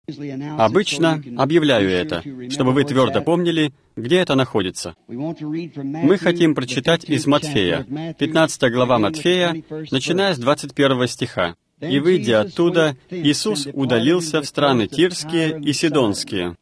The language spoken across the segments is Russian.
Обычно объявляю это, чтобы вы твердо помнили, где это находится. Мы хотим прочитать из Матфея, 15 глава Матфея, начиная с 21 стиха. «И, выйдя оттуда, Иисус удалился в страны Тирские и Сидонские.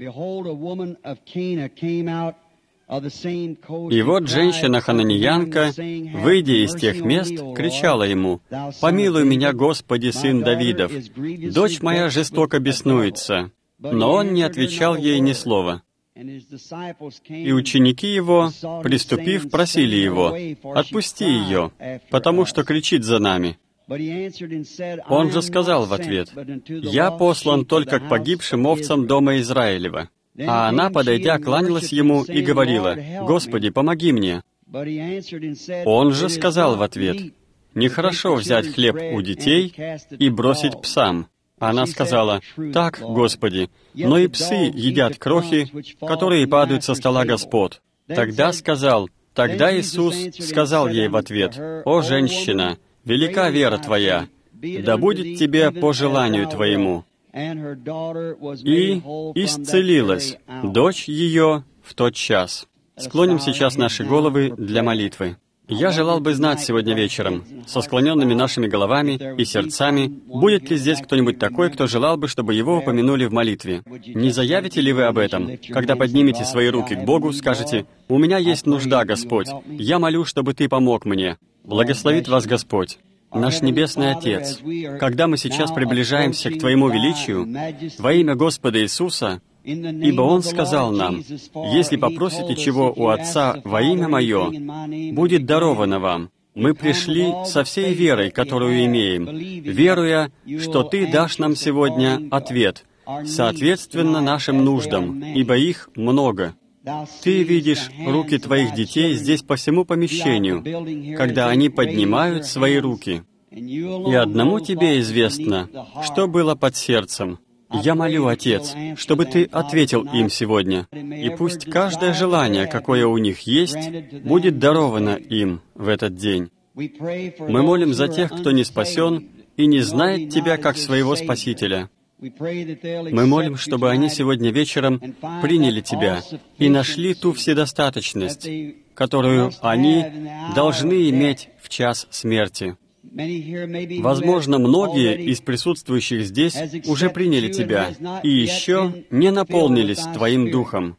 И вот женщина-хананеянка, выйдя из тех мест, кричала ему: «Помилуй меня, Господи, сын Давидов! Дочь моя жестоко беснуется». Но он не отвечал ей ни слова. И ученики его, приступив, просили его: «Отпусти ее, потому что кричит за нами». Он же сказал в ответ: «Я послан только к погибшим овцам дома Израилева». А она, подойдя, кланялась ему и говорила: «Господи, помоги мне». Он же сказал в ответ: «Нехорошо взять хлеб у детей и бросить псам». Она сказала: «Так, Господи, но и псы едят крохи, которые падают со стола господ». Тогда Иисус сказал ей в ответ: «О, женщина, велика вера твоя, да будет тебе по желанию твоему». И исцелилась дочь ее в тот час. Склоним сейчас наши головы для молитвы. Я желал бы знать сегодня вечером, со склоненными нашими головами и сердцами, будет ли здесь кто-нибудь такой, кто желал бы, чтобы его упомянули в молитве. Не заявите ли вы об этом, когда поднимете свои руки к Богу, скажете: «У меня есть нужда, Господь, я молю, чтобы Ты помог мне». Благословит вас Господь. Наш Небесный Отец, когда мы сейчас приближаемся к Твоему величию во имя Господа Иисуса, ибо Он сказал нам: «Если попросите чего у Отца во имя Мое, будет даровано вам». Мы пришли со всей верой, которую имеем, веруя, что Ты дашь нам сегодня ответ, соответственно нашим нуждам, ибо их много. Ты видишь руки Твоих детей здесь по всему помещению, когда они поднимают свои руки. И одному Тебе известно, что было под сердцем. Я молю, Отец, чтобы Ты ответил им сегодня, и пусть каждое желание, какое у них есть, будет даровано им в этот день. Мы молим за тех, кто не спасен и не знает Тебя как своего Спасителя. Мы молим, чтобы они сегодня вечером приняли Тебя и нашли ту вседостаточность, которую они должны иметь в час смерти. Возможно, многие из присутствующих здесь уже приняли Тебя и еще не наполнились Твоим Духом.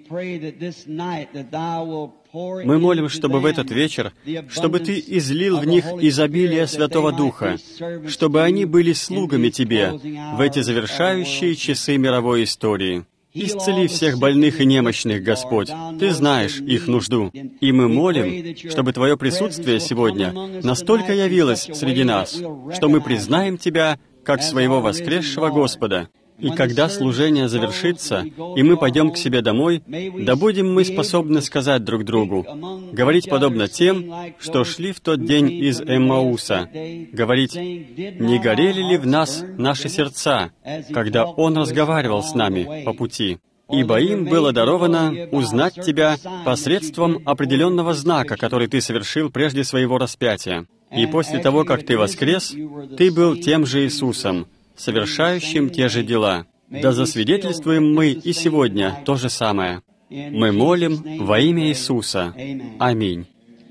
Мы молим, чтобы в этот вечер, чтобы Ты излил в них изобилие Святого Духа, чтобы они были слугами Тебе в эти завершающие часы мировой истории. Исцели всех больных и немощных, Господь. Ты знаешь их нужду. И мы молим, чтобы Твое присутствие сегодня настолько явилось среди нас, что мы признаем Тебя как своего воскресшего Господа. И когда служение завершится, и мы пойдем к себе домой, да будем мы способны сказать друг другу, говорить подобно тем, что шли в тот день из Эммауса, говорить: «Не горели ли в нас наши сердца, когда Он разговаривал с нами по пути?» Ибо им было даровано узнать Тебя посредством определенного знака, который Ты совершил прежде своего распятия. И после того, как Ты воскрес, Ты был тем же Иисусом, совершающим те же дела. Да засвидетельствуем мы и сегодня то же самое. Мы молим во имя Иисуса. Аминь.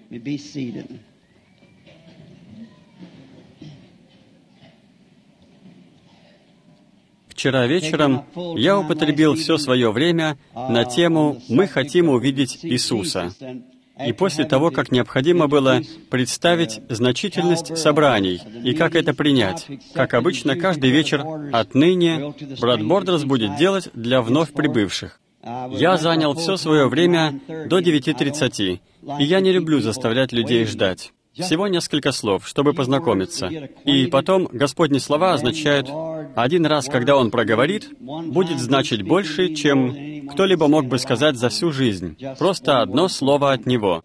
Вчера вечером я употребил все свое время на тему «Мы хотим увидеть Иисуса». И после того, как необходимо было представить значительность собраний и как это принять, как обычно, каждый вечер отныне брат Бордрас будет делать для вновь прибывших. Я занял все свое время до 9:30, и я не люблю заставлять людей ждать. Всего несколько слов, чтобы познакомиться. И потом Господни слова означают, один раз, когда Он проговорит, будет значить больше, чем кто-либо мог бы сказать за всю жизнь. Просто одно слово от Него.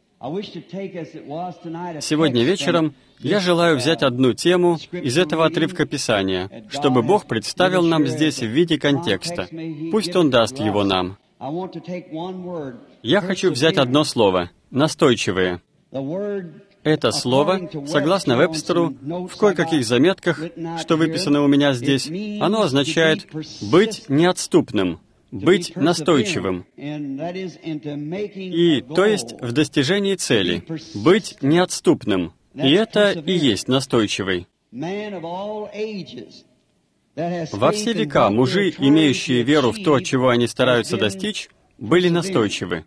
Сегодня вечером я желаю взять одну тему из этого отрывка Писания, чтобы Бог представил нам здесь в виде контекста. Пусть Он даст его нам. Я хочу взять одно слово, настойчивое. Это слово, согласно Вебстеру, в кое-каких заметках, что выписано у меня здесь, оно означает «быть неотступным», «быть настойчивым». И, то есть, в достижении цели, быть неотступным. И это и есть настойчивый. Во все века мужи, имеющие веру в то, чего они стараются достичь, были настойчивы.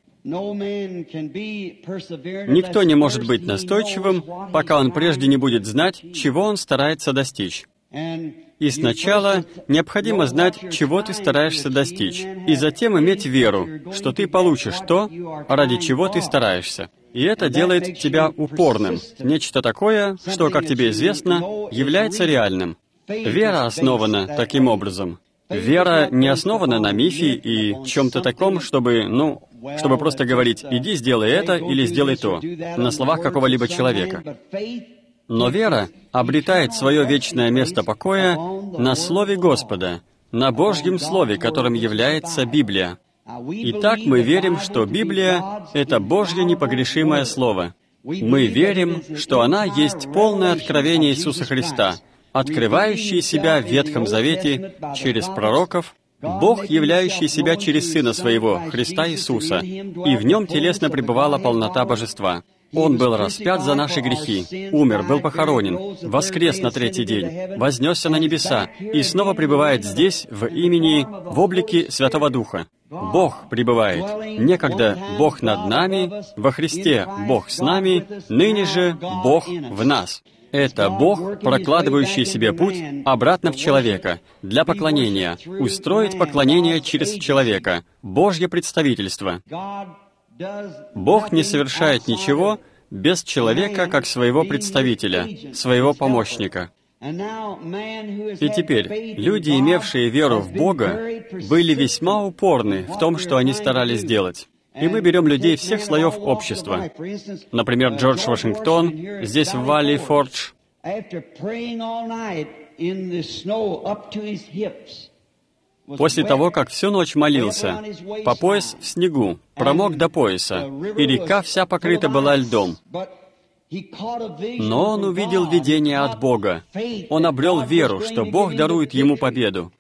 Никто не может быть настойчивым, пока он прежде не будет знать, чего он старается достичь. И сначала необходимо знать, чего ты стараешься достичь, и затем иметь веру, что ты получишь то, ради чего ты стараешься. И это делает тебя упорным. Нечто такое, что, как тебе известно, является реальным. Вера основана таким образом. Вера не основана на мифе и чем-то таком, чтобы просто говорить «иди, сделай это» или «сделай то» на словах какого-либо человека. Но вера обретает свое вечное место покоя на Слове Господа, на Божьем Слове, которым является Библия. Итак, мы верим, что Библия — это Божье непогрешимое Слово. Мы верим, что она есть полное откровение Иисуса Христа, открывающий себя в Ветхом Завете через пророков, Бог, являющий себя через Сына Своего, Христа Иисуса, и в Нем телесно пребывала полнота Божества. Он был распят за наши грехи, умер, был похоронен, воскрес на третий день, вознесся на небеса и снова пребывает здесь в облике Святого Духа. Бог пребывает. Некогда Бог над нами, во Христе Бог с нами, ныне же Бог в нас. Это Бог, прокладывающий себе путь обратно в человека, для поклонения, устроить поклонение через человека, Божье представительство. Бог не совершает ничего без человека как своего представителя, своего помощника. И теперь люди, имевшие веру в Бога, были весьма упорны в том, что они старались делать. И мы берем людей всех слоев общества. Например, Джордж Вашингтон, здесь в Валли Фордж. После того, как всю ночь молился, по пояс в снегу, промок до пояса, и река вся покрыта была льдом. Но он увидел видение от Бога. Он обрел веру, что Бог дарует ему победу.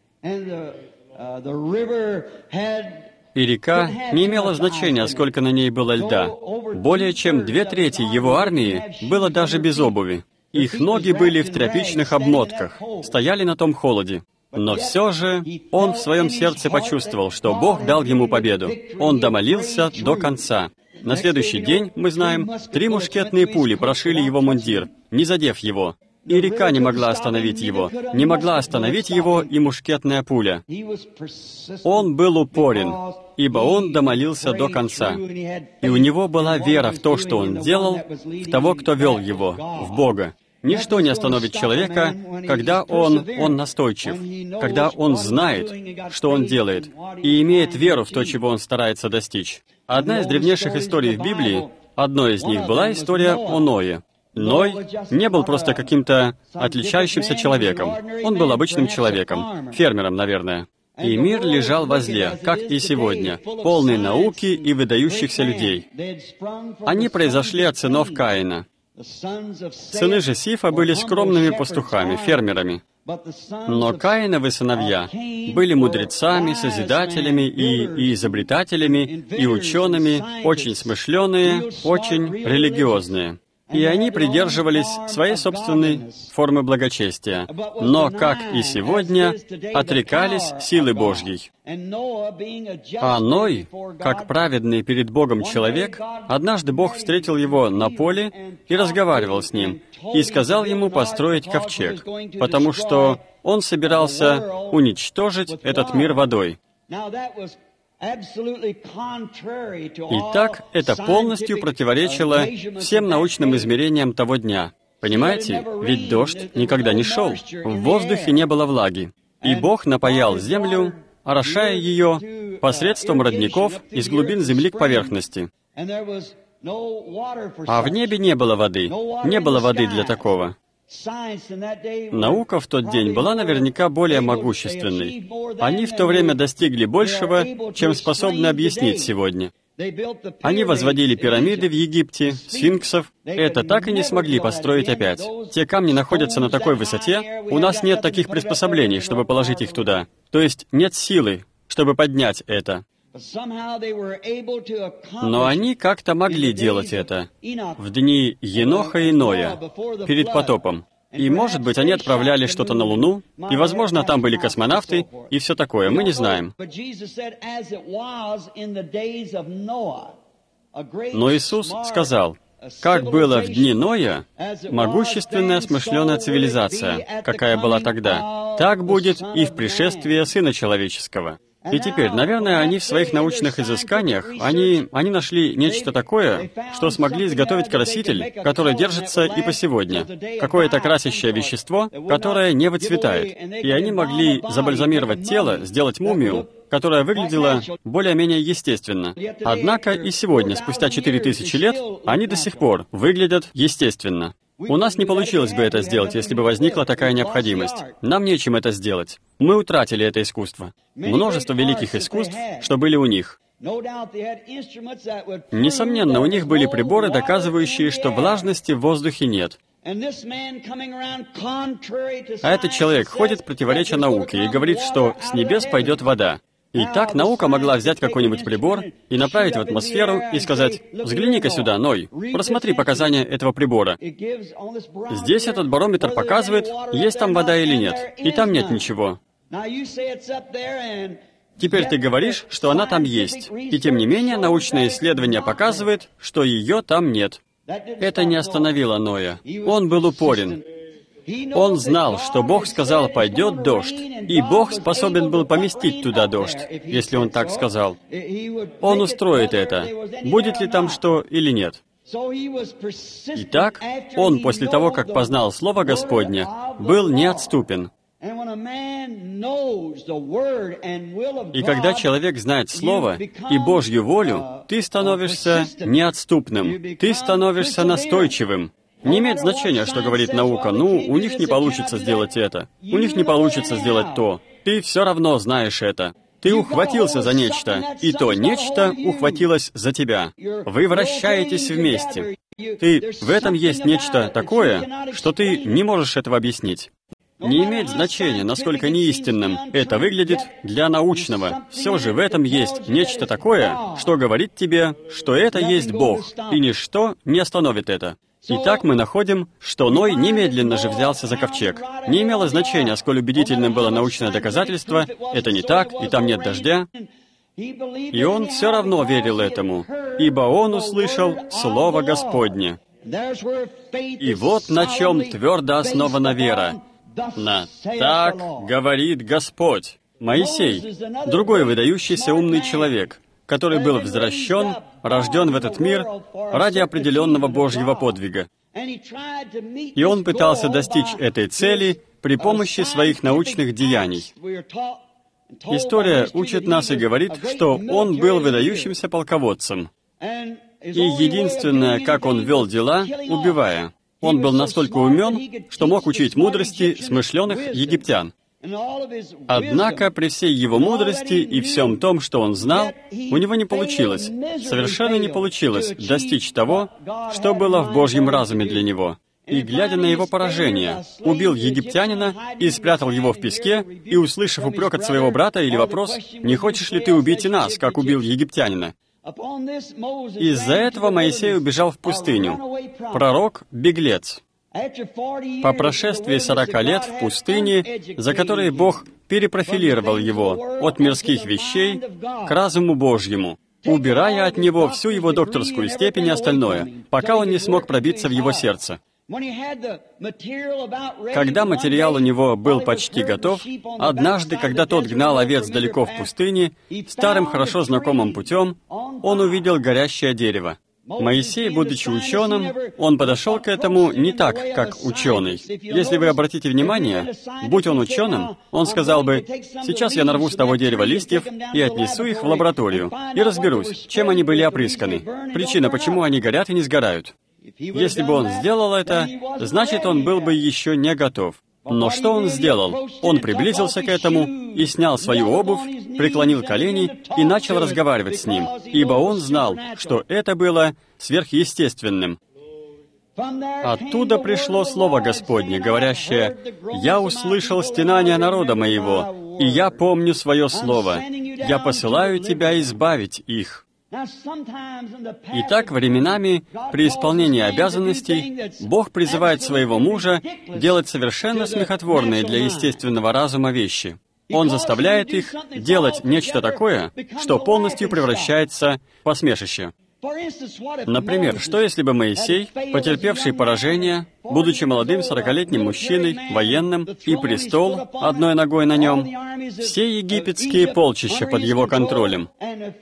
И река не имела значения, сколько на ней было льда. Более чем 2/3 его армии было даже без обуви. Их ноги были в тряпичных обмотках, стояли на том холоде. Но все же он в своем сердце почувствовал, что Бог дал ему победу. Он домолился до конца. На следующий день, мы знаем, 3 мушкетные пули прошили его мундир, не задев его. И река не могла остановить его. Не могла остановить его и мушкетная пуля. Он был упорен, ибо он домолился до конца. И у него была вера в то, что он делал, в того, кто вел его, в Бога. Ничто не остановит человека, когда он настойчив, когда он знает, что он делает, и имеет веру в то, чего он старается достичь. Одна из древнейших историй в Библии, одной из них была история о Ное. Ной не был просто каким-то отличающимся человеком. Он был обычным человеком, фермером, наверное. И мир лежал возле, как и сегодня, полный науки и выдающихся людей. Они произошли от сынов Каина. Сыны же Сифа были скромными пастухами, фермерами. Но Каиновы сыновья были мудрецами, созидателями и изобретателями, и учеными, очень смышленые, очень религиозные. И они придерживались своей собственной формы благочестия, но, как и сегодня, отрекались силы Божьей. А Ной, как праведный перед Богом человек, однажды Бог встретил его на поле и разговаривал с ним, и сказал ему построить ковчег, потому что он собирался уничтожить этот мир водой. Итак, это полностью противоречило всем научным измерениям того дня. Понимаете? Ведь дождь никогда не шел, в воздухе не было влаги. И Бог напоял землю, орошая ее посредством родников из глубин земли к поверхности. А в небе не было воды для такого. Наука в тот день была наверняка более могущественной. Они в то время достигли большего, чем способны объяснить сегодня. Они возводили пирамиды в Египте, сфинксов. Это так и не смогли построить опять. Те камни находятся на такой высоте, у нас нет таких приспособлений, чтобы положить их туда. То есть нет силы, чтобы поднять это. Но они как-то могли делать это в дни Еноха и Ноя, перед потопом. И, может быть, они отправляли что-то на Луну, и, возможно, там были космонавты, и все такое, мы не знаем. Но Иисус сказал, как было в дни Ноя, могущественная смышленая цивилизация, какая была тогда, так будет и в пришествии Сына Человеческого. И теперь, наверное, они в своих научных изысканиях, они нашли нечто такое, что смогли изготовить краситель, который держится и по сегодня. Какое-то красящее вещество, которое не выцветает. И они могли забальзамировать тело, сделать мумию, которая выглядела более-менее естественно. Однако и сегодня, спустя 4000 лет, они до сих пор выглядят естественно. У нас не получилось бы это сделать, если бы возникла такая необходимость. Нам нечем это сделать. Мы утратили это искусство. Множество великих искусств, что были у них. Несомненно, у них были приборы, доказывающие, что влажности в воздухе нет. А этот человек ходит противореча науке и говорит, что с небес пойдет вода. И так наука могла взять какой-нибудь прибор и направить в атмосферу и сказать, «Взгляни-ка сюда, Ной, просмотри показания этого прибора». Здесь этот барометр показывает, есть там вода или нет, и там нет ничего. Теперь ты говоришь, что она там есть, и тем не менее научное исследование показывает, что ее там нет. Это не остановило Ноя. Он был упорен. Он знал, что Бог сказал, пойдет дождь, и Бог способен был поместить туда дождь, если Он так сказал. Он устроит это, будет ли там что или нет. Итак, он после того, как познал Слово Господне, был неотступен. И когда человек знает Слово и Божью волю, ты становишься неотступным, ты становишься настойчивым. Не имеет значения, что говорит наука, у них не получится сделать это, у них не получится сделать то. Ты все равно знаешь это. Ты ухватился за нечто, и то нечто ухватилось за тебя. Вы вращаетесь вместе. В этом есть нечто такое, что ты не можешь этого объяснить. Не имеет значения, насколько неистинным это выглядит для научного. Все же в этом есть нечто такое, что говорит тебе, что это есть Бог, и ничто не остановит это. Итак, мы находим, что Ной немедленно же взялся за ковчег. Не имело значения, сколь убедительным было научное доказательство, это не так, и там нет дождя. И он все равно верил этому, ибо он услышал Слово Господне. И вот на чем твердо основана вера. На «так говорит Господь». Моисей, другой выдающийся умный человек, который был возвращен, рожден в этот мир ради определенного Божьего подвига. И он пытался достичь этой цели при помощи своих научных деяний. История учит нас и говорит, что он был выдающимся полководцем. И единственное, как он вел дела, убивая. Он был настолько умен, что мог учить мудрости смышленых египтян. Однако при всей его мудрости и всем том, что он знал, у него не получилось, совершенно не получилось достичь того, что было в Божьем разуме для него. И, глядя на его поражение, убил египтянина и спрятал его в песке, и, услышав упрек от своего брата или вопрос, «Не хочешь ли ты убить и нас, как убил египтянина?» Из-за этого Моисей убежал в пустыню. Пророк-беглец. По прошествии 40 лет в пустыне, за которые Бог перепрофилировал его от мирских вещей к разуму Божьему, убирая от него всю его докторскую степень и остальное, пока он не смог пробиться в его сердце. Когда материал у него был почти готов, однажды, когда тот гнал овец далеко в пустыне, старым хорошо знакомым путем, он увидел горящее дерево. Моисей, будучи ученым, он подошел к этому не так, как ученый. Если вы обратите внимание, будь он ученым, он сказал бы, «Сейчас я нарву с того дерева листьев и отнесу их в лабораторию, и разберусь, чем они были опрысканы, причина, почему они горят и не сгорают». Если бы он сделал это, значит, он был бы еще не готов. Но что он сделал? Он приблизился к этому и снял свою обувь, преклонил колени и начал разговаривать с ним, ибо он знал, что это было сверхъестественным. Оттуда пришло слово Господне, говорящее: «Я услышал стенания народа моего, и я помню свое слово. Я посылаю тебя избавить их». Итак, временами, при исполнении обязанностей, Бог призывает своего мужа делать совершенно смехотворные для естественного разума вещи. Он заставляет их делать нечто такое, что полностью превращается в посмешище. Например, что если бы Моисей, потерпевший поражение, будучи молодым 40-летним мужчиной, военным, и престол одной ногой на нем, все египетские полчища под его контролем,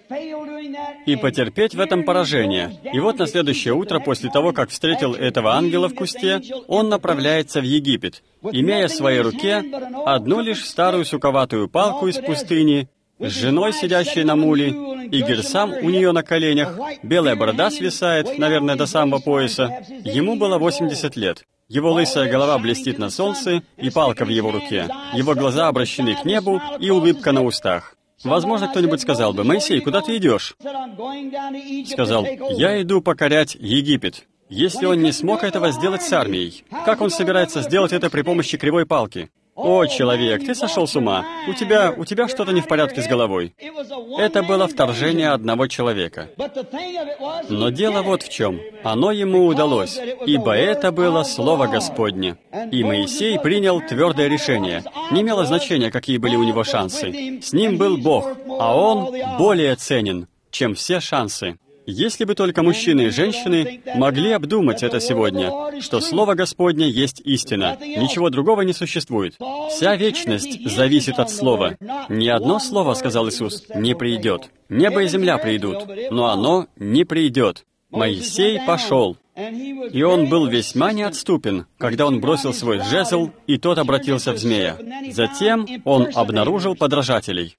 и потерпеть в этом поражение. И вот на следующее утро, после того, как встретил этого ангела в кусте, он направляется в Египет, имея в своей руке одну лишь старую суковатую палку из пустыни, с женой, сидящей на муле, и Герсам у нее на коленях, белая борода свисает, наверное, до самого пояса. Ему было 80 лет. Его лысая голова блестит на солнце, и палка в его руке. Его глаза обращены к небу, и улыбка на устах. Возможно, кто-нибудь сказал бы: «Моисей, куда ты идешь?» Сказал: «Я иду покорять Египет». Если он не смог этого сделать с армией, как он собирается сделать это при помощи кривой палки? «О, человек, ты сошел с ума! У тебя что-то не в порядке с головой». Это было вторжение одного человека. Но дело вот в чем. Оно ему удалось, ибо это было Слово Господне. И Моисей принял твердое решение. Не имело значения, какие были у него шансы. С ним был Бог, а он более ценен, чем все шансы. Если бы только мужчины и женщины могли обдумать это сегодня, что Слово Господне есть истина, ничего другого не существует. Вся вечность зависит от Слова. Ни одно Слово, сказал Иисус, не придет. Небо и земля придут, но оно не придет. Моисей пошел, и он был весьма неотступен, когда он бросил свой жезл, и тот обратился в змея. Затем он обнаружил подражателей.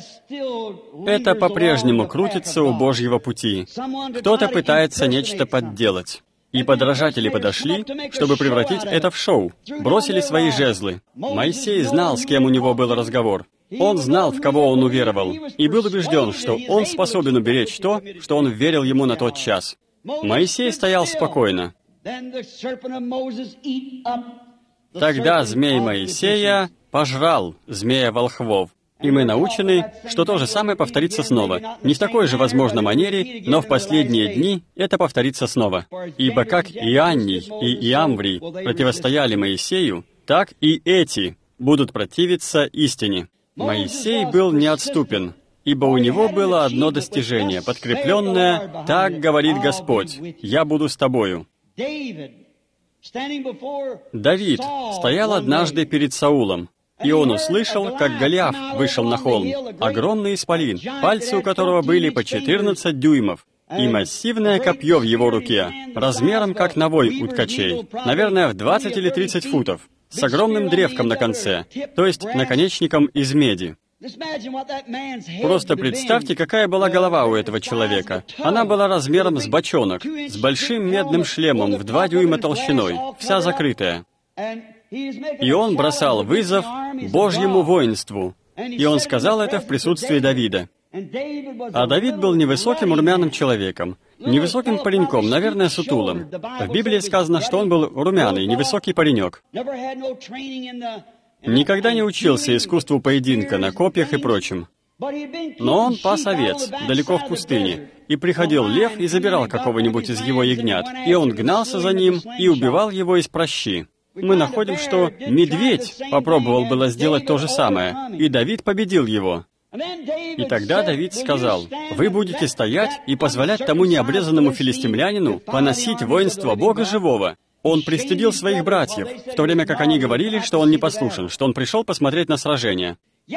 Это по-прежнему крутится у Божьего пути. Кто-то пытается нечто подделать. И подражатели подошли, чтобы превратить это в шоу. Бросили свои жезлы. Моисей знал, с кем у него был разговор. Он знал, в кого он уверовал, и был убежден, что он способен уберечь то, что он верил ему на тот час. Моисей стоял спокойно. Тогда змей Моисея пожрал змея-волхвов. И мы научены, что то же самое повторится снова. Не в такой же, возможно, манере, но в последние дни это повторится снова. Ибо как Ианний и Иамврий противостояли Моисею, так и эти будут противиться истине. Моисей был неотступен, ибо у него было одно достижение, подкрепленное: «Так говорит Господь, я буду с тобою». Давид стоял однажды перед Саулом, и он услышал, как Голиаф вышел на холм, огромный исполин, пальцы у которого были по 14 дюймов, и массивное копье в его руке, размером как навой у ткачей, наверное, в 20 или 30 футов, с огромным древком на конце, то есть наконечником из меди. Просто представьте, какая была голова у этого человека. Она была размером с бочонок, с большим медным шлемом в 2 дюйма толщиной, вся закрытая. И он бросал вызов Божьему воинству. И он сказал это в присутствии Давида. А Давид был невысоким румяным человеком, невысоким пареньком, наверное, сутулым. В Библии сказано, что он был румяный, невысокий паренек. Никогда не учился искусству поединка на копьях и прочем. Но он пас овец далеко в пустыне, и приходил лев и забирал какого-нибудь из его ягнят, и он гнался за ним и убивал его из пращи. Мы находим, что медведь попробовал было сделать то же самое, и Давид победил его. И тогда Давид сказал: «Вы будете стоять и позволять тому необрезанному филистимлянину поносить воинство Бога живого». Он пристыдил своих братьев, в то время как они говорили, что он непослушен, что он пришел посмотреть на сражение.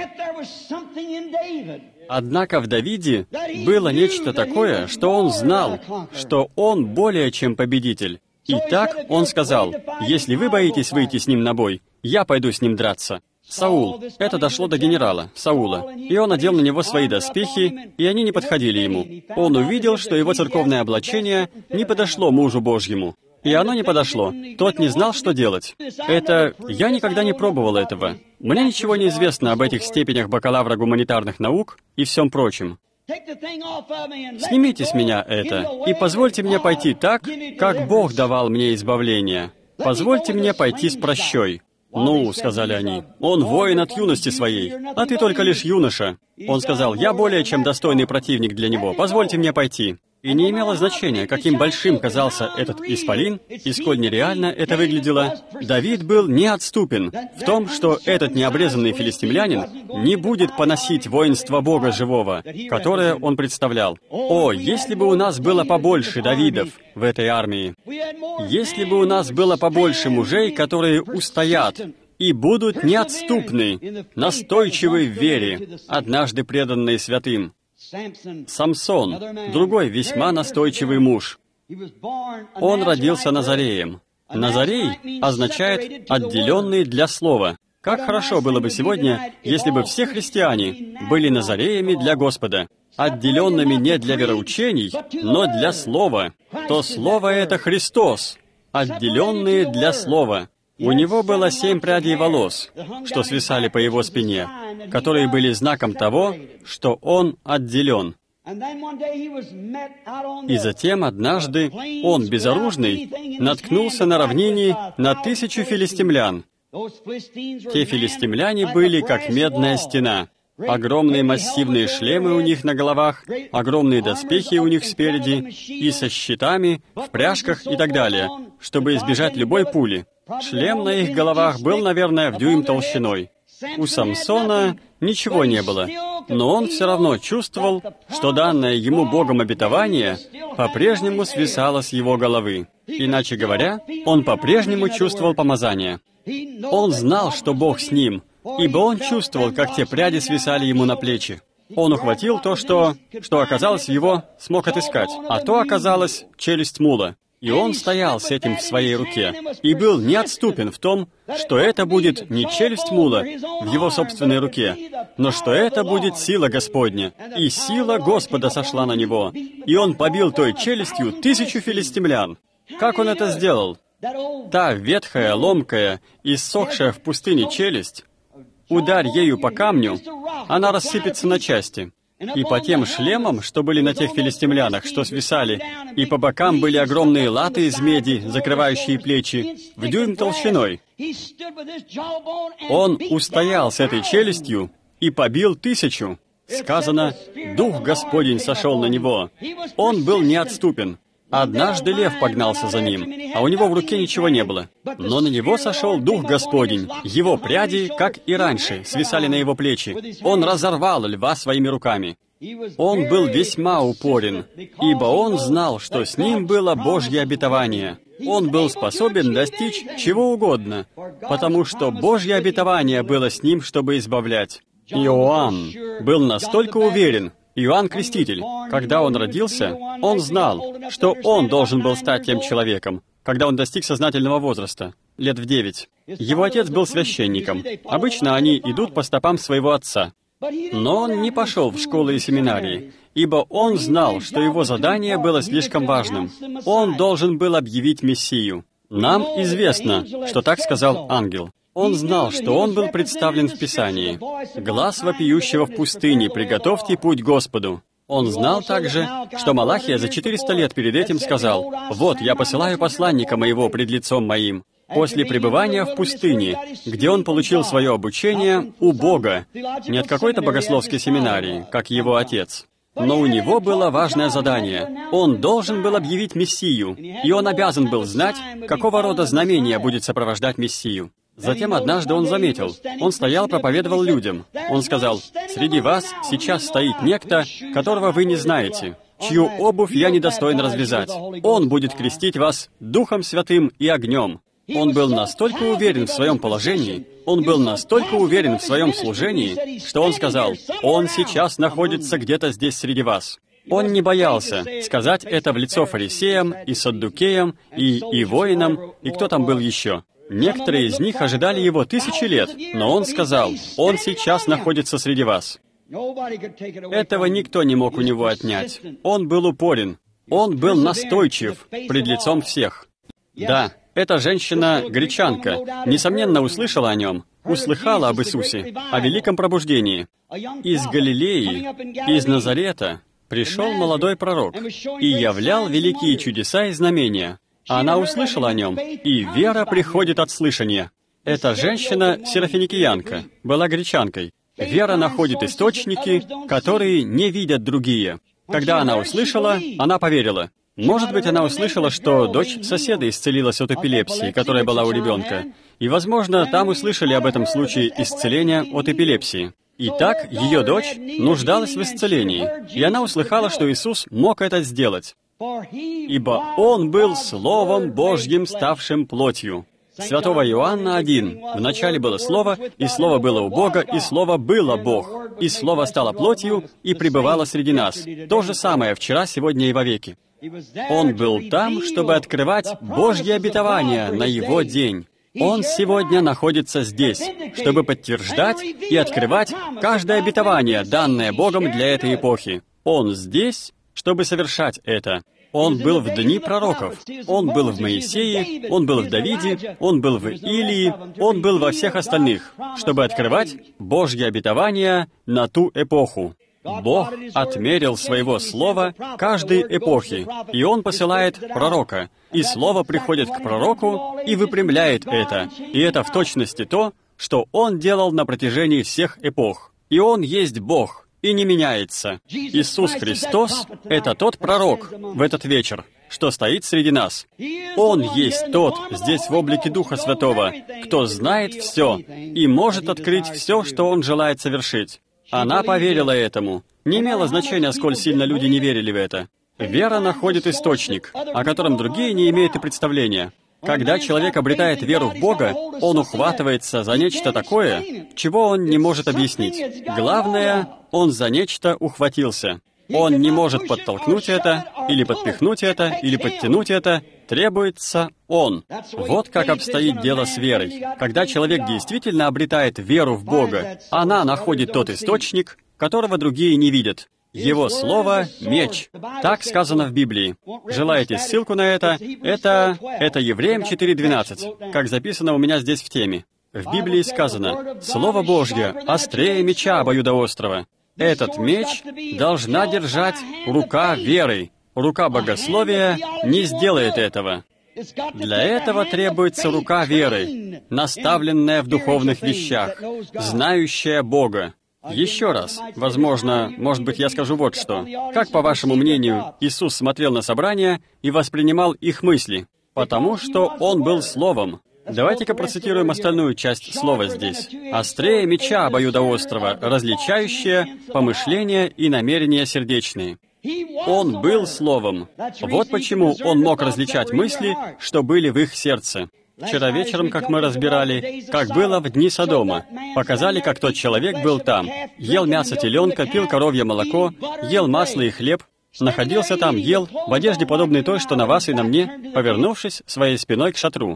Однако в Давиде было нечто такое, что он знал, что он более чем победитель. Итак, он сказал: «Если вы боитесь выйти с ним на бой, я пойду с ним драться». Саул. Это дошло до генерала, Саула. И он надел на него свои доспехи, и они не подходили ему. Он увидел, что его церковное облачение не подошло мужу Божьему. И оно не подошло. Тот не знал, что делать. Я никогда не пробовал этого. Мне ничего не известно об этих степенях бакалавра гуманитарных наук и всем прочем. Снимите с меня это, и позвольте мне пойти так, как Бог давал мне избавление. Позвольте мне пойти с прощой. «Ну», — сказали они, — «он воин от юности своей, а ты только лишь юноша». Он сказал: «Я более чем достойный противник для него, позвольте мне пойти». И не имело значения, каким большим казался этот исполин, и сколь нереально это выглядело, Давид был неотступен в том, что этот необрезанный филистимлянин не будет поносить воинство Бога живого, которое он представлял. О, если бы у нас было побольше Давидов в этой армии! Если бы у нас было побольше мужей, которые устоят и будут неотступны, настойчивы в вере, однажды преданные святым. Самсон, другой весьма настойчивый муж. Он родился Назареем. Назарей означает «отделенный для слова». Как хорошо было бы сегодня, если бы все христиане были Назареями для Господа, отделенными не для вероучений, но для слова. То слово — это Христос, отделенные для слова. У него было 7 прядей волос, что свисали по его спине, которые были знаком того, что он отделен. И затем однажды он, безоружный, наткнулся на равнине на 1000 филистимлян. Те филистимляне были как медная стена. Огромные массивные шлемы у них на головах, огромные доспехи у них спереди, и со щитами, в пряжках и так далее, чтобы избежать любой пули. Шлем на их головах был, наверное, в дюйм толщиной. У Самсона ничего не было, но он все равно чувствовал, что данное ему Богом обетование по-прежнему свисало с его головы. Иначе говоря, он по-прежнему чувствовал помазание. Он знал, что Бог с ним, ибо он чувствовал, как те пряди свисали ему на плечи. Он ухватил то, что оказалось в его, смог отыскать, а то оказалось челюсть мула. И он стоял с этим в своей руке и был неотступен в том, что это будет не челюсть мула в его собственной руке, но что это будет сила Господня. И сила Господа сошла на него, и он побил той челюстью 1000 филистимлян. Как он это сделал? Та ветхая, ломкая, иссохшая в пустыне челюсть, ударь ею по камню, она рассыпется на части. И по тем шлемам, что были на тех филистимлянах, что свисали, и по бокам были огромные латы из меди, закрывающие плечи, в дюйм толщиной. Он устоял с этой челюстью и побил 1000. Сказано, Дух Господень сошел на него. Он был неотступен. Однажды лев погнался за ним, а у него в руке ничего не было. Но на него сошел Дух Господень. Его пряди, как и раньше, свисали на его плечи. Он разорвал льва своими руками. Он был весьма упорен, ибо он знал, что с ним было Божье обетование. Он был способен достичь чего угодно, потому что Божье обетование было с ним, чтобы избавлять. Иоанн был настолько уверен, Иоанн Креститель, когда он родился, он знал, что он должен был стать тем человеком, когда он достиг сознательного возраста, лет в 9. Его отец был священником. Обычно они идут по стопам своего отца. Но он не пошел в школы и семинарии, ибо он знал, что его задание было слишком важным. Он должен был объявить Мессию. Нам известно, что так сказал ангел. Он знал, что он был представлен в Писании. «Глас вопиющего в пустыне, приготовьте путь Господу». Он знал также, что Малахия за 400 лет перед этим сказал: «Вот, я посылаю посланника моего пред лицом моим». После пребывания в пустыне, где он получил свое обучение у Бога, не от какой-то богословской семинарии, как его отец. Но у него было важное задание. Он должен был объявить Мессию, и он обязан был знать, какого рода знамение будет сопровождать Мессию. Затем однажды он заметил, он стоял, проповедовал людям. Он сказал: «Среди вас сейчас стоит некто, которого вы не знаете, чью обувь я недостоин развязать. Он будет крестить вас Духом Святым и огнем». Он был настолько уверен в своем положении, он был настолько уверен в своем служении, что он сказал: «Он сейчас находится где-то здесь среди вас». Он не боялся сказать это в лицо фарисеям и саддукеям и воинам, и кто там был еще. Некоторые из них ожидали его 1000 лет, но он сказал: «Он сейчас находится среди вас». Этого никто не мог у него отнять. Он был упорен. Он был настойчив пред лицом всех. Да, эта женщина-гречанка, несомненно, услышала о нем, услыхала об Иисусе, о великом пробуждении. Из Галилеи, из Назарета, пришел молодой пророк и являл великие чудеса и знамения. Она услышала о нем, и вера приходит от слышания. Эта женщина, серафиникиянка, была гречанкой. Вера находит источники, которые не видят другие. Когда она услышала, она поверила. Может быть, она услышала, что дочь соседа исцелилась от эпилепсии, которая была у ребенка. И, возможно, там услышали об этом случае исцеления от эпилепсии. Итак, ее дочь нуждалась в исцелении, и она услыхала, что Иисус мог это сделать. Ибо Он был Словом Божьим, ставшим плотью. Святого Иоанна 1. Вначале было Слово, и Слово было у Бога, и Слово было Бог. И Слово стало плотью и пребывало среди нас. То же самое вчера, сегодня и вовеки. Он был там, чтобы открывать Божьи обетования на Его день. Он сегодня находится здесь, чтобы подтверждать и открывать каждое обетование, данное Богом для этой эпохи. Он здесь, чтобы совершать это. Он был в дни пророков. Он был в Моисее, Он был в Давиде, Он был в Илии, Он был во всех остальных, чтобы открывать Божьи обетования на ту эпоху. Бог отмерил Своего Слова каждой эпохи, и Он посылает пророка, и Слово приходит к пророку и выпрямляет это. И это в точности то, что Он делал на протяжении всех эпох. И Он есть Бог, и не меняется. Иисус Христос — это тот пророк в этот вечер, что стоит среди нас. Он есть тот, здесь в облике Духа Святого, кто знает все и может открыть все, что Он желает совершить. Она поверила этому. Не имело значения, сколь сильно люди не верили в это. Вера находит источник, о котором другие не имеют и представления. Когда человек обретает веру в Бога, он ухватывается за нечто такое, чего он не может объяснить. Главное, он за нечто ухватился. Он не может подтолкнуть это, или подпихнуть это, или подтянуть это. Требуется Он. Вот как обстоит дело с верой. Когда человек действительно обретает веру в Бога, она находит тот источник, которого другие не видят. Его Слово — меч. Так сказано в Библии. Желаете ссылку на это? Это Евреям 4:12, как записано у меня здесь в теме. В Библии сказано: «Слово Божье острее меча обоюдоострого». Этот меч должна держать рука веры. Рука богословия не сделает этого. Для этого требуется рука веры, наставленная в духовных вещах, знающая Бога. Еще раз, возможно, может быть, я скажу вот что. Как, по вашему мнению, Иисус смотрел на собрания и воспринимал их мысли? Потому что Он был Словом. Давайте-ка процитируем остальную часть слова здесь. «Острее меча обоюдоострого, различающее помышления и намерения сердечные». Он был Словом. Вот почему Он мог различать мысли, что были в их сердце. Вчера вечером, как мы разбирали, как было в дни Содома, показали, как тот человек был там, ел мясо теленка, пил коровье молоко, ел масло и хлеб, находился там, ел, в одежде, подобной той, что на вас и на мне, повернувшись своей спиной к шатру,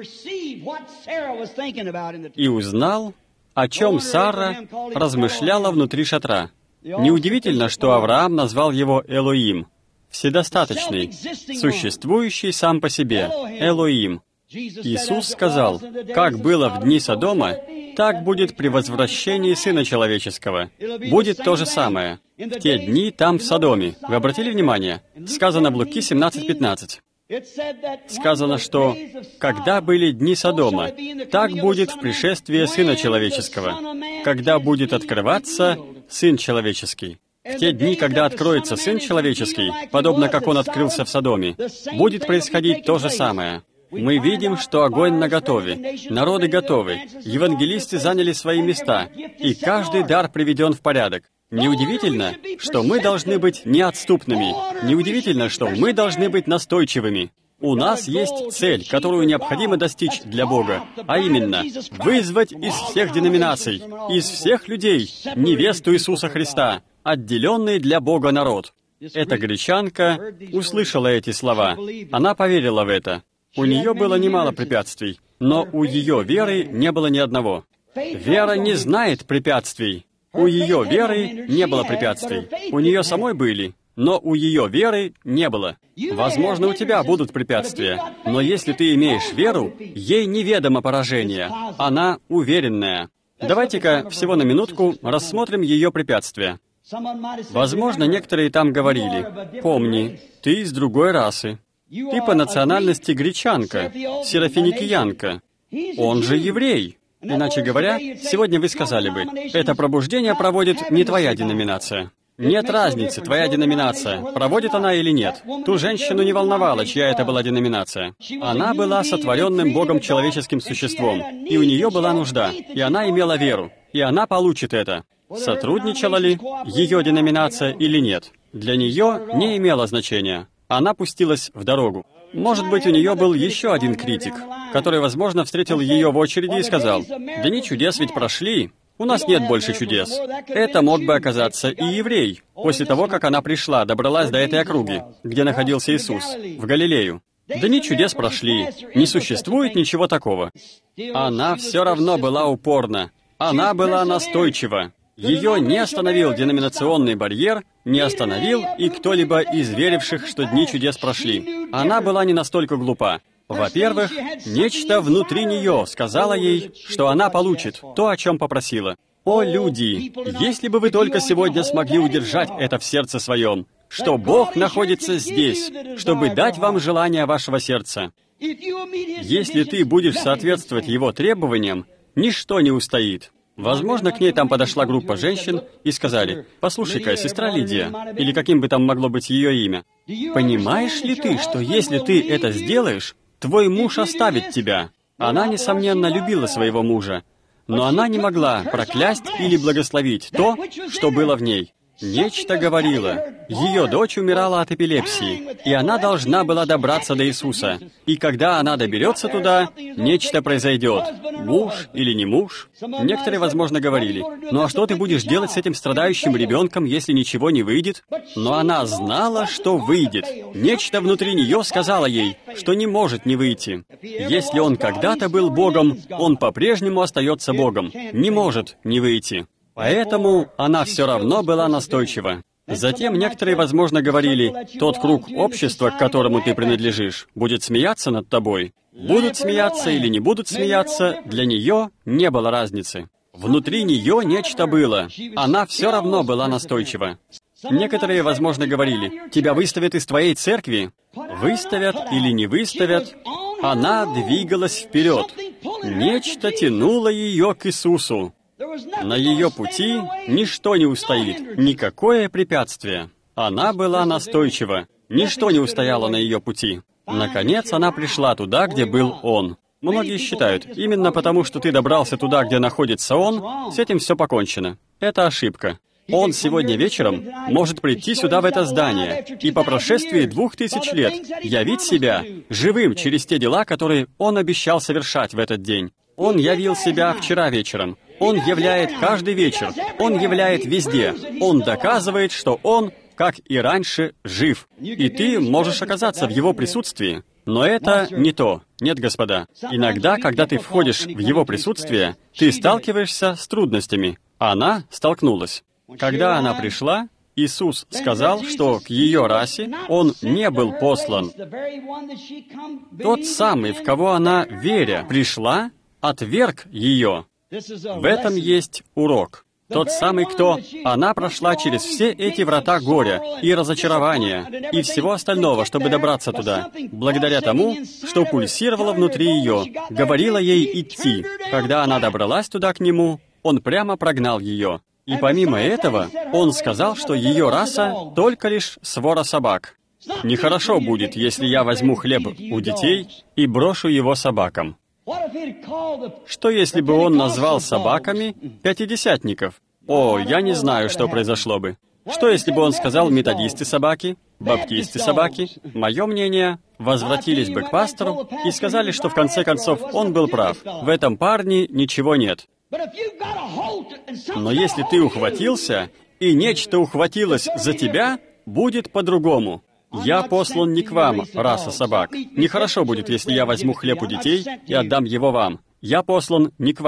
и узнал, о чем Сара размышляла внутри шатра. Неудивительно, что Авраам назвал его Элоим, вседостаточный, существующий сам по себе, Элоим. Иисус сказал: «Как было в дни Содома, так будет при возвращении Сына Человеческого. Будет то же самое. В те дни там, в Содоме». Вы обратили внимание? Сказано в Луки 17:15. Сказано, что «когда были дни Содома, так будет в пришествии Сына Человеческого, когда будет открываться Сын Человеческий». В те дни, когда откроется Сын Человеческий, подобно как Он открылся в Содоме, будет происходить то же самое. Мы видим, что огонь наготове, народы готовы, евангелисты заняли свои места, и каждый дар приведен в порядок. Неудивительно, что мы должны быть неотступными. Неудивительно, что мы должны быть настойчивыми. У нас есть цель, которую необходимо достичь для Бога, а именно вызвать из всех деноминаций, из всех людей невесту Иисуса Христа, отделенный для Бога народ. Эта гречанка услышала эти слова. Она поверила в это. У нее было немало препятствий, но у ее веры не было ни одного. Вера не знает препятствий. У ее веры не было препятствий. У нее самой были, но у ее веры не было. Возможно, у тебя будут препятствия, но если ты имеешь веру, ей неведомо поражение. Она уверенная. Давайте-ка всего на минутку рассмотрим ее препятствия. Возможно, некоторые там говорили: «Помни, ты из другой расы. Ты по национальности гречанка, серафиникиянка. Он же еврей». Иначе говоря, сегодня вы сказали бы: «Это пробуждение проводит не твоя деноминация». Нет разницы, твоя деноминация, проводит она или нет. Ту женщину не волновало, чья это была деноминация. Она была сотворенным Богом человеческим существом, и у нее была нужда, и она имела веру, и она получит это. Сотрудничала ли ее деноминация или нет, для нее не имело значения. Она пустилась в дорогу. Может быть, у нее был еще один критик, который, возможно, встретил ее в очереди и сказал: «Да не, чудес ведь прошли. У нас нет больше чудес». Это мог бы оказаться и еврей, после того, как она пришла, добралась до этой округи, где находился Иисус, в Галилею. Да не, чудес прошли, не существует ничего такого. Она все равно была упорна, она была настойчива. Ее не остановил деноминационный барьер, не остановил и кто-либо из веривших, что дни чудес прошли. Она была не настолько глупа. Во-первых, нечто внутри нее сказала ей, что она получит то, о чем попросила. О, люди, если бы вы только сегодня смогли удержать это в сердце своем, что Бог находится здесь, чтобы дать вам желание вашего сердца. Если ты будешь соответствовать Его требованиям, ничто не устоит. Возможно, к ней там подошла группа женщин и сказали: «Послушай-ка, сестра Лидия», или каким бы там могло быть ее имя, «понимаешь ли ты, что если ты это сделаешь, твой муж оставит тебя?» Она, несомненно, любила своего мужа, но она не могла проклясть или благословить то, что было в ней. Нечто говорило. Ее дочь умирала от эпилепсии, и она должна была добраться до Иисуса. И когда она доберется туда, нечто произойдет. Муж или не муж? Некоторые, возможно, говорили: «Ну а что ты будешь делать с этим страдающим ребенком, если ничего не выйдет?» Но она знала, что выйдет. Нечто внутри нее сказала ей, что не может не выйти. Если он когда-то был Богом, он по-прежнему остается Богом. Не может не выйти. Поэтому она все равно была настойчива. Затем некоторые, возможно, говорили: «Тот круг общества, к которому ты принадлежишь, будет смеяться над тобой». Будут смеяться или не будут смеяться, для нее не было разницы. Внутри нее нечто было. Она все равно была настойчива. Некоторые, возможно, говорили: «Тебя выставят из твоей церкви». Выставят или не выставят, она двигалась вперед. Нечто тянуло ее к Иисусу. На ее пути ничто не устоит, никакое препятствие. Она была настойчива, ничто не устояло на ее пути. Наконец, она пришла туда, где был Он. Многие считают, именно потому, что ты добрался туда, где находится Он, с этим все покончено. Это ошибка. Он сегодня вечером может прийти сюда, в это здание, и по прошествии 2000 лет явить себя живым через те дела, которые Он обещал совершать в этот день. Он явил себя вчера вечером. Он являет каждый вечер. Он являет везде. Он доказывает, что Он, как и раньше, жив. И ты можешь оказаться в Его присутствии. Но это не то. Нет, господа. Иногда, когда ты входишь в Его присутствие, ты сталкиваешься с трудностями. Она столкнулась. Когда она пришла, Иисус сказал, что к ее расе Он не был послан. Тот самый, в кого она, веря, пришла, отверг ее. В этом есть урок. Тот самый, кто... Она прошла через все эти врата горя и разочарования и всего остального, чтобы добраться туда, благодаря тому, что пульсировало внутри ее, говорило ей идти. Когда она добралась туда к Нему, Он прямо прогнал ее. И помимо этого, Он сказал, что ее раса только лишь свора собак. Нехорошо будет, если я возьму хлеб у детей и брошу его собакам. Что если бы Он назвал собаками пятидесятников? О, я не знаю, что произошло бы. Что если бы Он сказал методисты собаки, баптисты собаки? Мое мнение, возвратились бы к пастору и сказали, что в конце концов он был прав. В этом парне ничего нет. Но если ты ухватился, и нечто ухватилось за тебя, будет по-другому. Я послан не к вам, раса собак. Нехорошо будет, если я возьму хлеб у детей и отдам его вам. Я послан не к вам.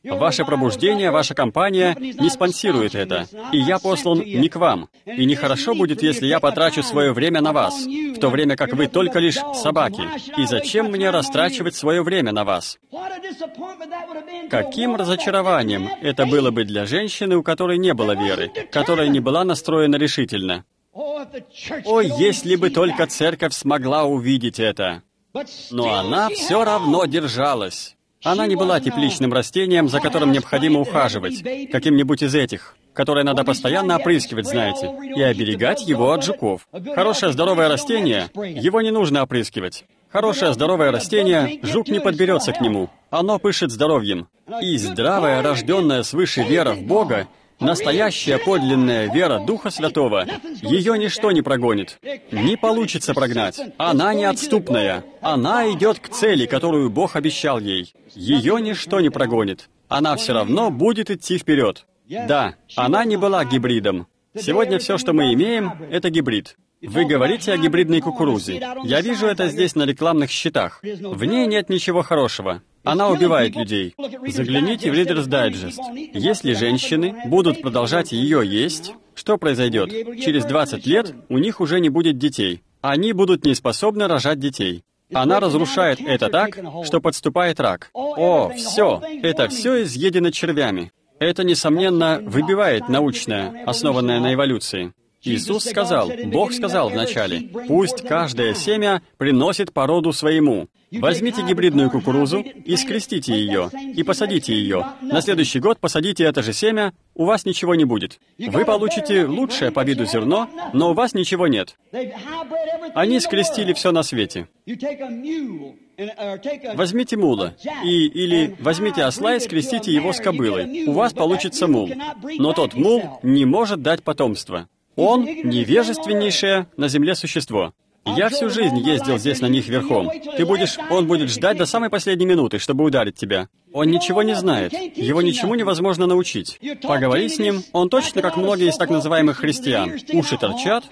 Ваше пробуждение, ваша компания не спонсирует это. И я послан не к вам. И нехорошо будет, если я потрачу свое время на вас, в то время как вы только лишь собаки. И зачем мне растрачивать свое время на вас? Каким разочарованием это было бы для женщины, у которой не было веры, которая не была настроена решительно. О, если бы только церковь смогла увидеть это! Но она все равно держалась. Она не была тепличным растением, за которым необходимо ухаживать, каким-нибудь из этих, которые надо постоянно опрыскивать, знаете, и оберегать его от жуков. Хорошее здоровое растение, его не нужно опрыскивать. Хорошее здоровое растение, жук не подберется к нему. Оно пышет здоровьем. И здравая, рожденная свыше вера в Бога, настоящая подлинная вера Духа Святого, ее ничто не прогонит. Не получится прогнать. Она неотступная. Она идет к цели, которую Бог обещал ей. Ее ничто не прогонит. Она все равно будет идти вперед. Да, она не была гибридом. Сегодня все, что мы имеем, это гибрид. Вы говорите о гибридной кукурузе. Я вижу это здесь на рекламных щитах. В ней нет ничего хорошего. Она убивает людей. Загляните в Reader's Digest. Если женщины будут продолжать ее есть, что произойдет? Через 20 лет у них уже не будет детей. Они будут не способны рожать детей. Она разрушает это так, что подступает рак. О, все! Это все изъедено червями. Это, несомненно, выбивает научное, основанное на эволюции. Иисус сказал, Бог сказал вначале, «Пусть каждое семя приносит по роду своему». Возьмите гибридную кукурузу и скрестите ее, и посадите ее. На следующий год посадите это же семя, у вас ничего не будет. Вы получите лучшее по виду зерно, но у вас ничего нет. Они скрестили все на свете. Возьмите мула, или возьмите осла и скрестите его с кобылой. У вас получится мул. Но тот мул не может дать потомство. Он невежественнейшее на земле существо. Я всю жизнь ездил здесь на них верхом. Он будет ждать до самой последней минуты, чтобы ударить тебя. Он ничего не знает. Его ничему невозможно научить. Поговори с ним, он точно как многие из так называемых христиан. Уши торчат,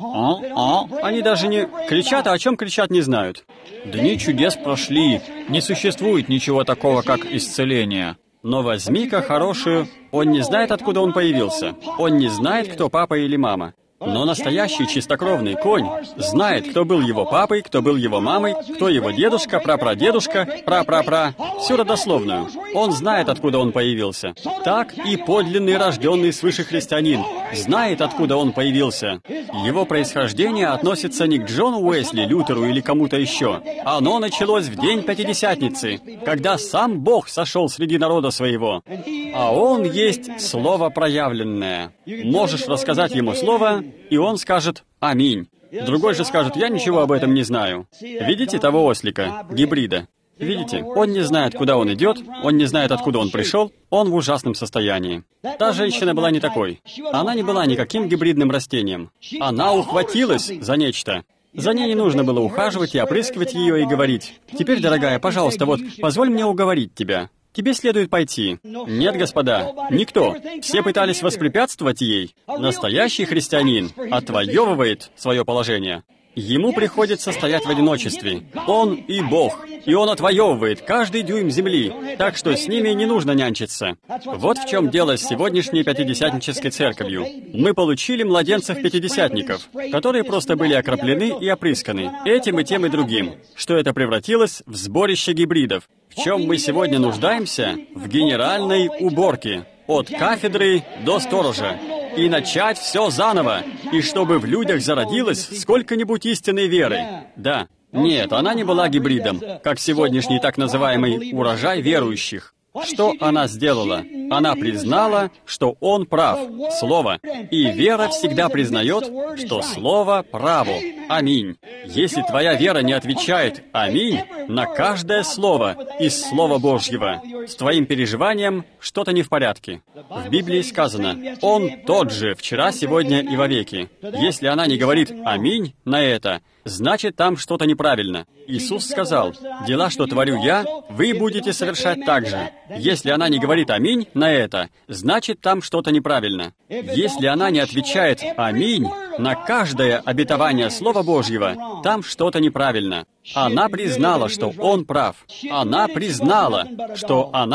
они даже не кричат, а о чем кричат, не знают. Дни чудес прошли. Не существует ничего такого, как исцеление. Но возьми-ка хорошую... Он не знает, откуда он появился. Он не знает, кто папа или мама. Но настоящий чистокровный конь знает, кто был его папой, кто был его мамой, кто его дедушка, прапрадедушка, пра-пра-пра, всю родословную. Он знает, откуда он появился. Так и подлинный рожденный свыше христианин знает, откуда он появился. Его происхождение относится не к Джону Уэсли, Лютеру или кому-то еще. Оно началось в день Пятидесятницы, когда сам Бог сошел среди народа своего. А Он есть Слово проявленное. Можешь рассказать Ему Слово, и Он скажет «Аминь». Другой же скажет «Я ничего об этом не знаю». Видите того ослика, гибрида? Видите, он не знает, куда он идет, он не знает, откуда он пришел, он в ужасном состоянии. Та женщина была не такой. Она не была никаким гибридным растением. Она ухватилась за нечто. За ней не нужно было ухаживать и опрыскивать ее и говорить: «Теперь, дорогая, пожалуйста, вот, позволь мне уговорить тебя. Тебе следует пойти». Нет, господа, никто. Все пытались воспрепятствовать ей. Настоящий христианин отвоевывает свое положение. Ему приходится стоять в одиночестве. Он и Бог. И Он отвоевывает каждый дюйм земли, так что с ними не нужно нянчиться. Вот в чем дело с сегодняшней пятидесятнической церковью. Мы получили младенцев-пятидесятников, которые просто были окроплены и опрысканы этим и тем и другим, что это превратилось в сборище гибридов. В чем мы сегодня нуждаемся? В генеральной уборке. От кафедры до сторожа. И начать все заново. И чтобы в людях зародилось сколько-нибудь истинной веры. Да. Нет, она не была гибридом, как сегодняшний так называемый урожай верующих. Что она сделала? Она признала, что Он прав, Слово. И вера всегда признает, что Слово право. Аминь. Если твоя вера не отвечает «Аминь» на каждое слово из Слова Божьего, с твоим переживанием что-то не в порядке. В Библии сказано: «Он тот же, вчера, сегодня и вовеки». Если она не говорит «Аминь» на это, значит, там что-то неправильно. Иисус сказал: «Дела, что творю я, вы будете совершать так же». Если она не говорит «Аминь» на это, значит, там что-то неправильно. Если она не отвечает «Аминь» на каждое обетование Слова Божьего, там что-то неправильно. Она признала, что Он прав. Она признала, что она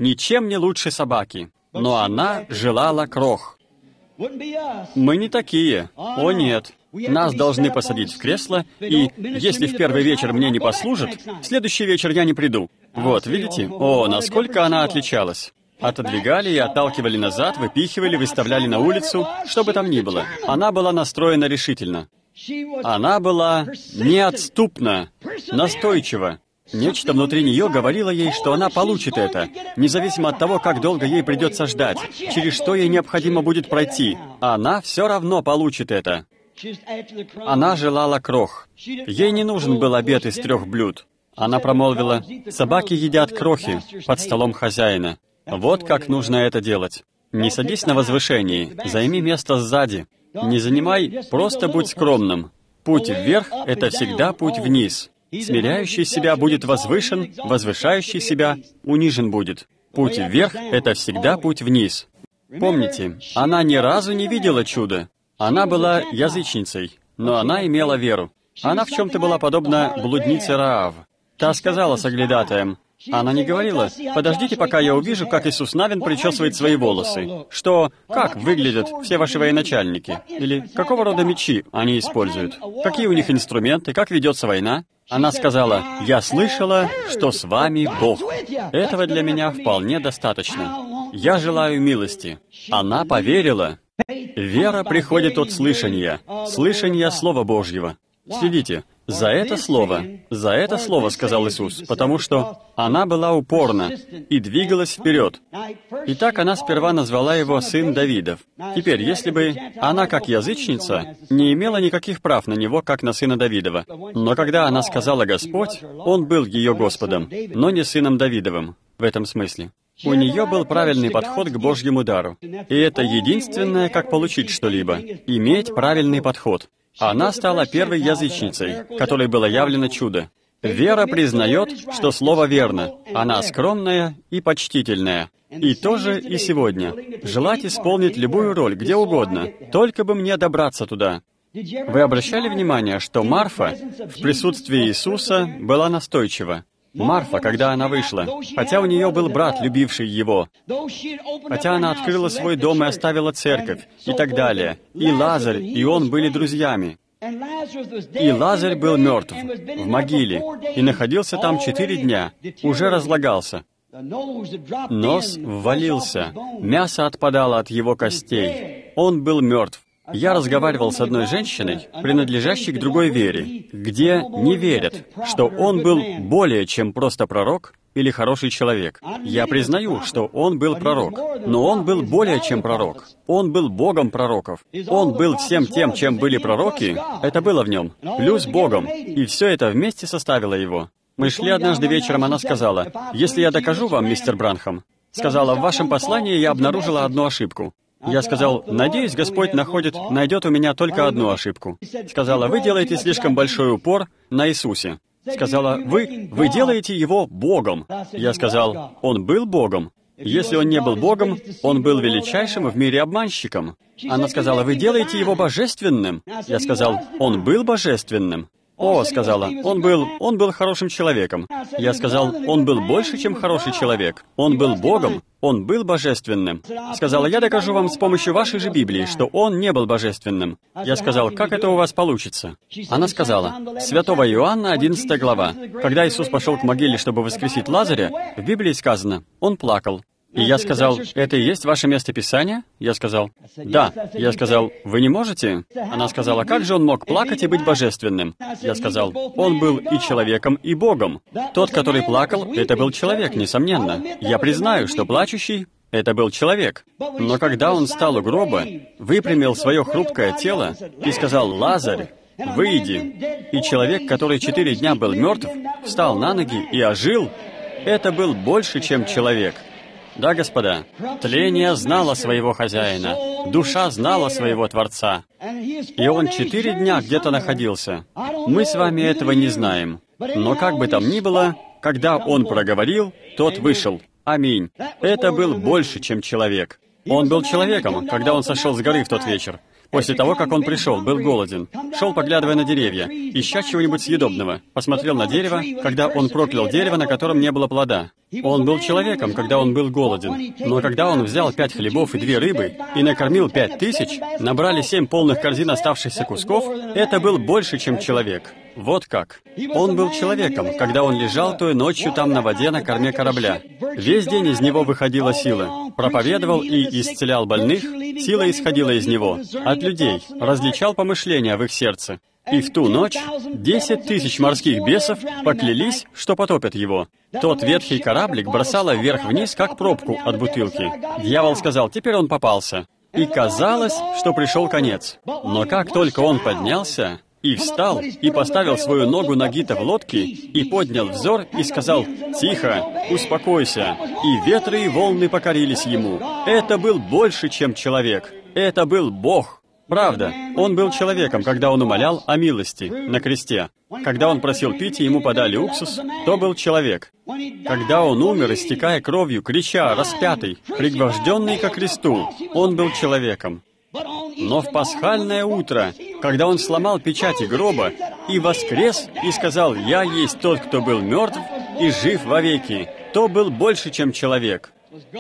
ничем не лучше собаки. Но она желала крох. Мы не такие. О, нет. Нас должны посадить в кресло, и если в первый вечер мне не послужат, в следующий вечер я не приду. Вот, видите? О, насколько она отличалась. Отодвигали и отталкивали назад, выпихивали, выставляли на улицу, что бы там ни было. Она была настроена решительно. Она была неотступна, настойчива. Нечто внутри нее говорило ей, что она получит это, независимо от того, как долго ей придется ждать, через что ей необходимо будет пройти. Она все равно получит это. Она желала крох. Ей не нужен был обед из 3 блюд. Она промолвила: «Собаки едят крохи под столом хозяина». Вот как нужно это делать. Не садись на возвышении, займи место сзади. Не занимай, просто будь скромным. Путь вверх — это всегда путь вниз. Смиряющий себя будет возвышен, возвышающий себя унижен будет. Путь вверх — это всегда путь вниз. Помните, она ни разу не видела чуда. Она была язычницей, но она имела веру. Она в чем-то была подобна блуднице Раав. Та сказала соглядатаям. Она не говорила: «Подождите, пока я увижу, как Иисус Навин причесывает свои волосы». Что, как выглядят все ваши военачальники? Или какого рода мечи они используют? Какие у них инструменты? Как ведется война? Она сказала: «Я слышала, что с вами Бог». Этого для меня вполне достаточно. Я желаю милости. Она поверила. Вера приходит от слышания. Слышания Слова Божьего. Следите. За это слово, сказал Иисус, потому что она была упорна и двигалась вперед. Итак, она сперва назвала его сын Давидов. Теперь, если бы она, как язычница, не имела никаких прав на него, как на сына Давидова, но когда она сказала «Господь», он был ее Господом, но не сыном Давидовым в этом смысле. У нее был правильный подход к Божьему дару. И это единственное, как получить что-либо — иметь правильный подход. Она стала первой язычницей, которой было явлено чудо. Вера признает, что слово верно. Она скромная и почтительная. И тоже и сегодня. Желать исполнить любую роль, где угодно, только бы мне добраться туда. Вы обращали внимание, что Марфа в присутствии Иисуса была настойчива? Марфа, когда она вышла, хотя у нее был брат, любивший его, хотя она открыла свой дом и оставила церковь, и так далее, и Лазарь, и он были друзьями. И Лазарь был мертв, в могиле, и находился там 4 дня, уже разлагался. Нос ввалился, мясо отпадало от его костей. Он был мертв. Я разговаривал с одной женщиной, принадлежащей к другой вере, где не верят, что он был более чем просто пророк или хороший человек. Я признаю, что он был пророк, но он был более чем пророк. Он был Богом пророков. Он был всем тем, чем были пророки, это было в нем, плюс Богом, и все это вместе составило его. Мы шли однажды вечером, она сказала: «Если я докажу вам, мистер Бранхам», сказала, «в вашем послании я обнаружила одну ошибку». Я сказал: «Надеюсь, Господь найдет у меня только одну ошибку». Сказала: «Вы делаете слишком большой упор на Иисусе». Сказала: «Вы делаете Его Богом». Я сказал: «Он был Богом. Если Он не был Богом, Он был величайшим в мире обманщиком». Она сказала: «Вы делаете Его божественным». Я сказал: «Он был божественным». «О», — сказала, он был хорошим человеком». Я сказал: «Он был больше, чем хороший человек. Он был Богом, он был божественным». Сказала: «Я докажу вам с помощью вашей же Библии, что он не был божественным». Я сказал: «Как это у вас получится?» Она сказала: «Святого Иоанна, 11 глава. Когда Иисус пошел к могиле, чтобы воскресить Лазаря, в Библии сказано, он плакал». И я сказал: «Это и есть ваше местописание?» Я сказал: «Да». Я сказал: «Вы не можете?» Она сказала: «Как же он мог плакать и быть божественным?» Я сказал: «Он был и человеком, и Богом. Тот, который плакал, это был человек, несомненно. Я признаю, что плачущий — это был человек. Но когда он встал у гроба, выпрямил свое хрупкое тело и сказал: „Лазарь, выйди!“ И человек, который 4 дня был мертв, встал на ноги и ожил, это был больше, чем человек». Да, господа, тление знало своего хозяина, душа знала своего Творца, и он 4 дня где-то находился. Мы с вами этого не знаем. Но как бы там ни было, когда он проговорил, тот вышел. Аминь. Это был больше, чем человек. Он был человеком, когда он сошел с горы в тот вечер. После того, как он пришел, был голоден, шел, поглядывая на деревья, ища чего-нибудь съедобного, посмотрел на дерево, когда он проклял дерево, на котором не было плода. Он был человеком, когда он был голоден, но когда он взял 5 хлебов и 2 рыбы и накормил 5000, набрали 7 полных корзин оставшихся кусков, это был больше, чем человек. Вот как. Он был человеком, когда он лежал той ночью там на воде на корме корабля. Весь день из него выходила сила. Проповедовал и исцелял больных, сила исходила из него, от людей, различал помышления в их сердце. И в ту ночь 10 000 морских бесов поклялись, что потопят его. Тот ветхий кораблик бросало вверх-вниз, как пробку от бутылки. Дьявол сказал, теперь он попался. И казалось, что пришел конец. Но как только он поднялся и встал, и поставил свою ногу на гита в лодке, и поднял взор, и сказал, «Тихо, успокойся». И ветры и волны покорились ему. Это был больше, чем человек. Это был Бог. Правда, он был человеком, когда он умолял о милости на кресте. Когда он просил пить, и ему подали уксус, то был человек. Когда он умер, истекая кровью, крича, распятый, пригвожденный ко кресту, он был человеком. Но в пасхальное утро, когда он сломал печати гроба и воскрес, и сказал, «Я есть тот, кто был мертв и жив вовеки», то был больше, чем человек.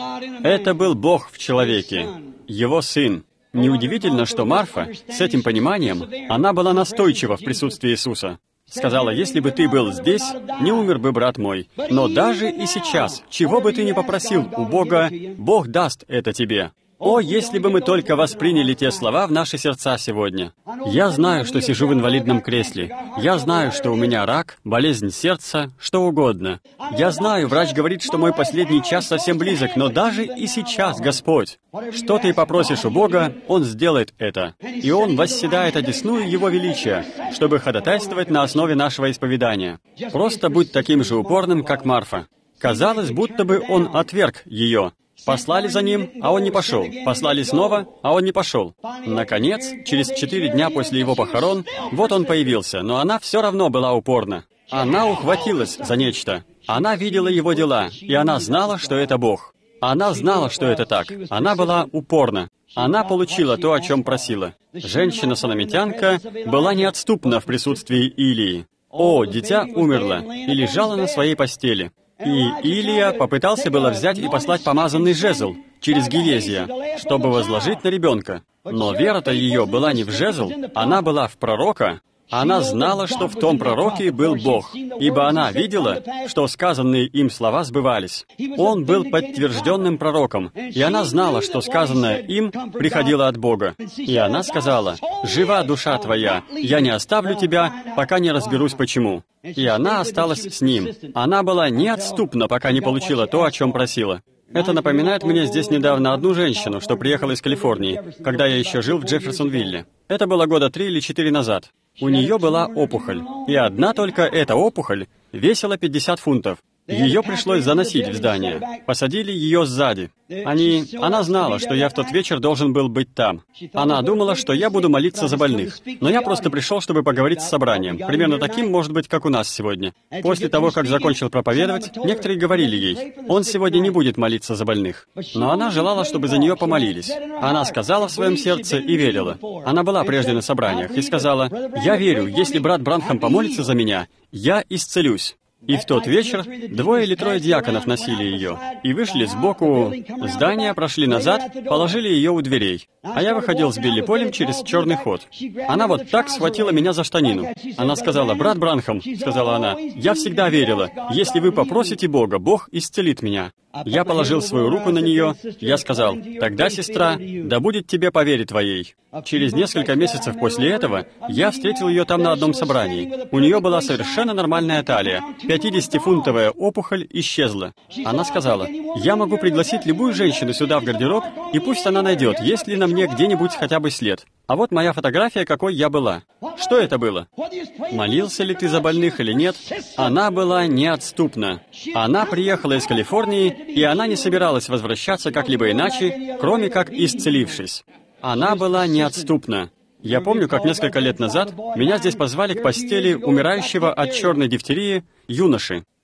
Это был Бог в человеке, Его Сын. Неудивительно, что Марфа, с этим пониманием, она была настойчива в присутствии Иисуса. Сказала, если бы ты был здесь, не умер бы брат мой. Но даже и сейчас, чего бы ты ни попросил у Бога, Бог даст это тебе. О, если бы мы только восприняли те слова в наши сердца сегодня. Я знаю, что сижу в инвалидном кресле. Я знаю, что у меня рак, болезнь сердца, что угодно. Я знаю, врач говорит, что мой последний час совсем близок, но даже и сейчас, Господь, что ты попросишь у Бога, Он сделает это. И Он восседает одесную Его величия, чтобы ходатайствовать на основе нашего исповедания. Просто будь таким же упорным, как Марфа. Казалось, будто бы Он отверг ее. Послали за ним, а он не пошел. Послали снова, а он не пошел. Наконец, через 4 дня после его похорон, вот он появился, но она все равно была упорна. Она ухватилась за нечто. Она видела его дела, и она знала, что это Бог. Она знала, что это так. Она была упорна. Она получила то, о чем просила. Женщина-санамитянка была неотступна в присутствии Илии. О, дитя умерло и лежало на своей постели. И Илия попытался было взять и послать помазанный жезл через Гевезия, чтобы возложить на ребенка. Но вера-то ее была не в жезл, она была в пророка. Она знала, что в том пророке был Бог, ибо она видела, что сказанные им слова сбывались. Он был подтвержденным пророком, и она знала, что сказанное им приходило от Бога. И она сказала, «Жива душа твоя, я не оставлю тебя, пока не разберусь почему». И она осталась с ним. Она была неотступна, пока не получила то, о чем просила. Это напоминает мне здесь недавно одну женщину, что приехала из Калифорнии, когда я еще жил в Джефферсонвилле. Это было года 3 или 4 назад. У нее была опухоль, и одна только эта опухоль весила 50 фунтов. Ее пришлось заносить в здание. Посадили ее сзади. Она знала, что я в тот вечер должен был быть там. Она думала, что я буду молиться за больных. Но я просто пришел, чтобы поговорить с собранием. Примерно таким, может быть, как у нас сегодня. После того, как закончил проповедовать, некоторые говорили ей, «Он сегодня не будет молиться за больных». Но она желала, чтобы за нее помолились. Она сказала в своем сердце и верила. Она была прежде на собраниях и сказала, «Я верю, если брат Бранхам помолится за меня, я исцелюсь». И в тот вечер 2 или 3 диаконов носили ее, и вышли сбоку здания, прошли назад, положили ее у дверей. А я выходил с Билли Полем через черный ход. Она вот так схватила меня за штанину. Она сказала, «Брат Бранхам», — сказала она, — «я всегда верила, если вы попросите Бога, Бог исцелит меня». Я положил свою руку на нее, я сказал, «Тогда, сестра, да будет тебе по вере твоей». Через несколько месяцев после этого я встретил ее там на одном собрании. У нее была совершенно нормальная талия. 50-фунтовая опухоль исчезла. Она сказала, «Я могу пригласить любую женщину сюда в гардероб, и пусть она найдет, есть ли на мне где-нибудь хотя бы след. А вот моя фотография, какой я была». Что это было? Молился ли ты за больных или нет? Она была неотступна. Она приехала из Калифорнии, и она не собиралась возвращаться как-либо иначе, кроме как исцелившись. Она была неотступна. Я помню, как несколько лет назад меня здесь позвали к постели умирающего от черной дифтерии юноши.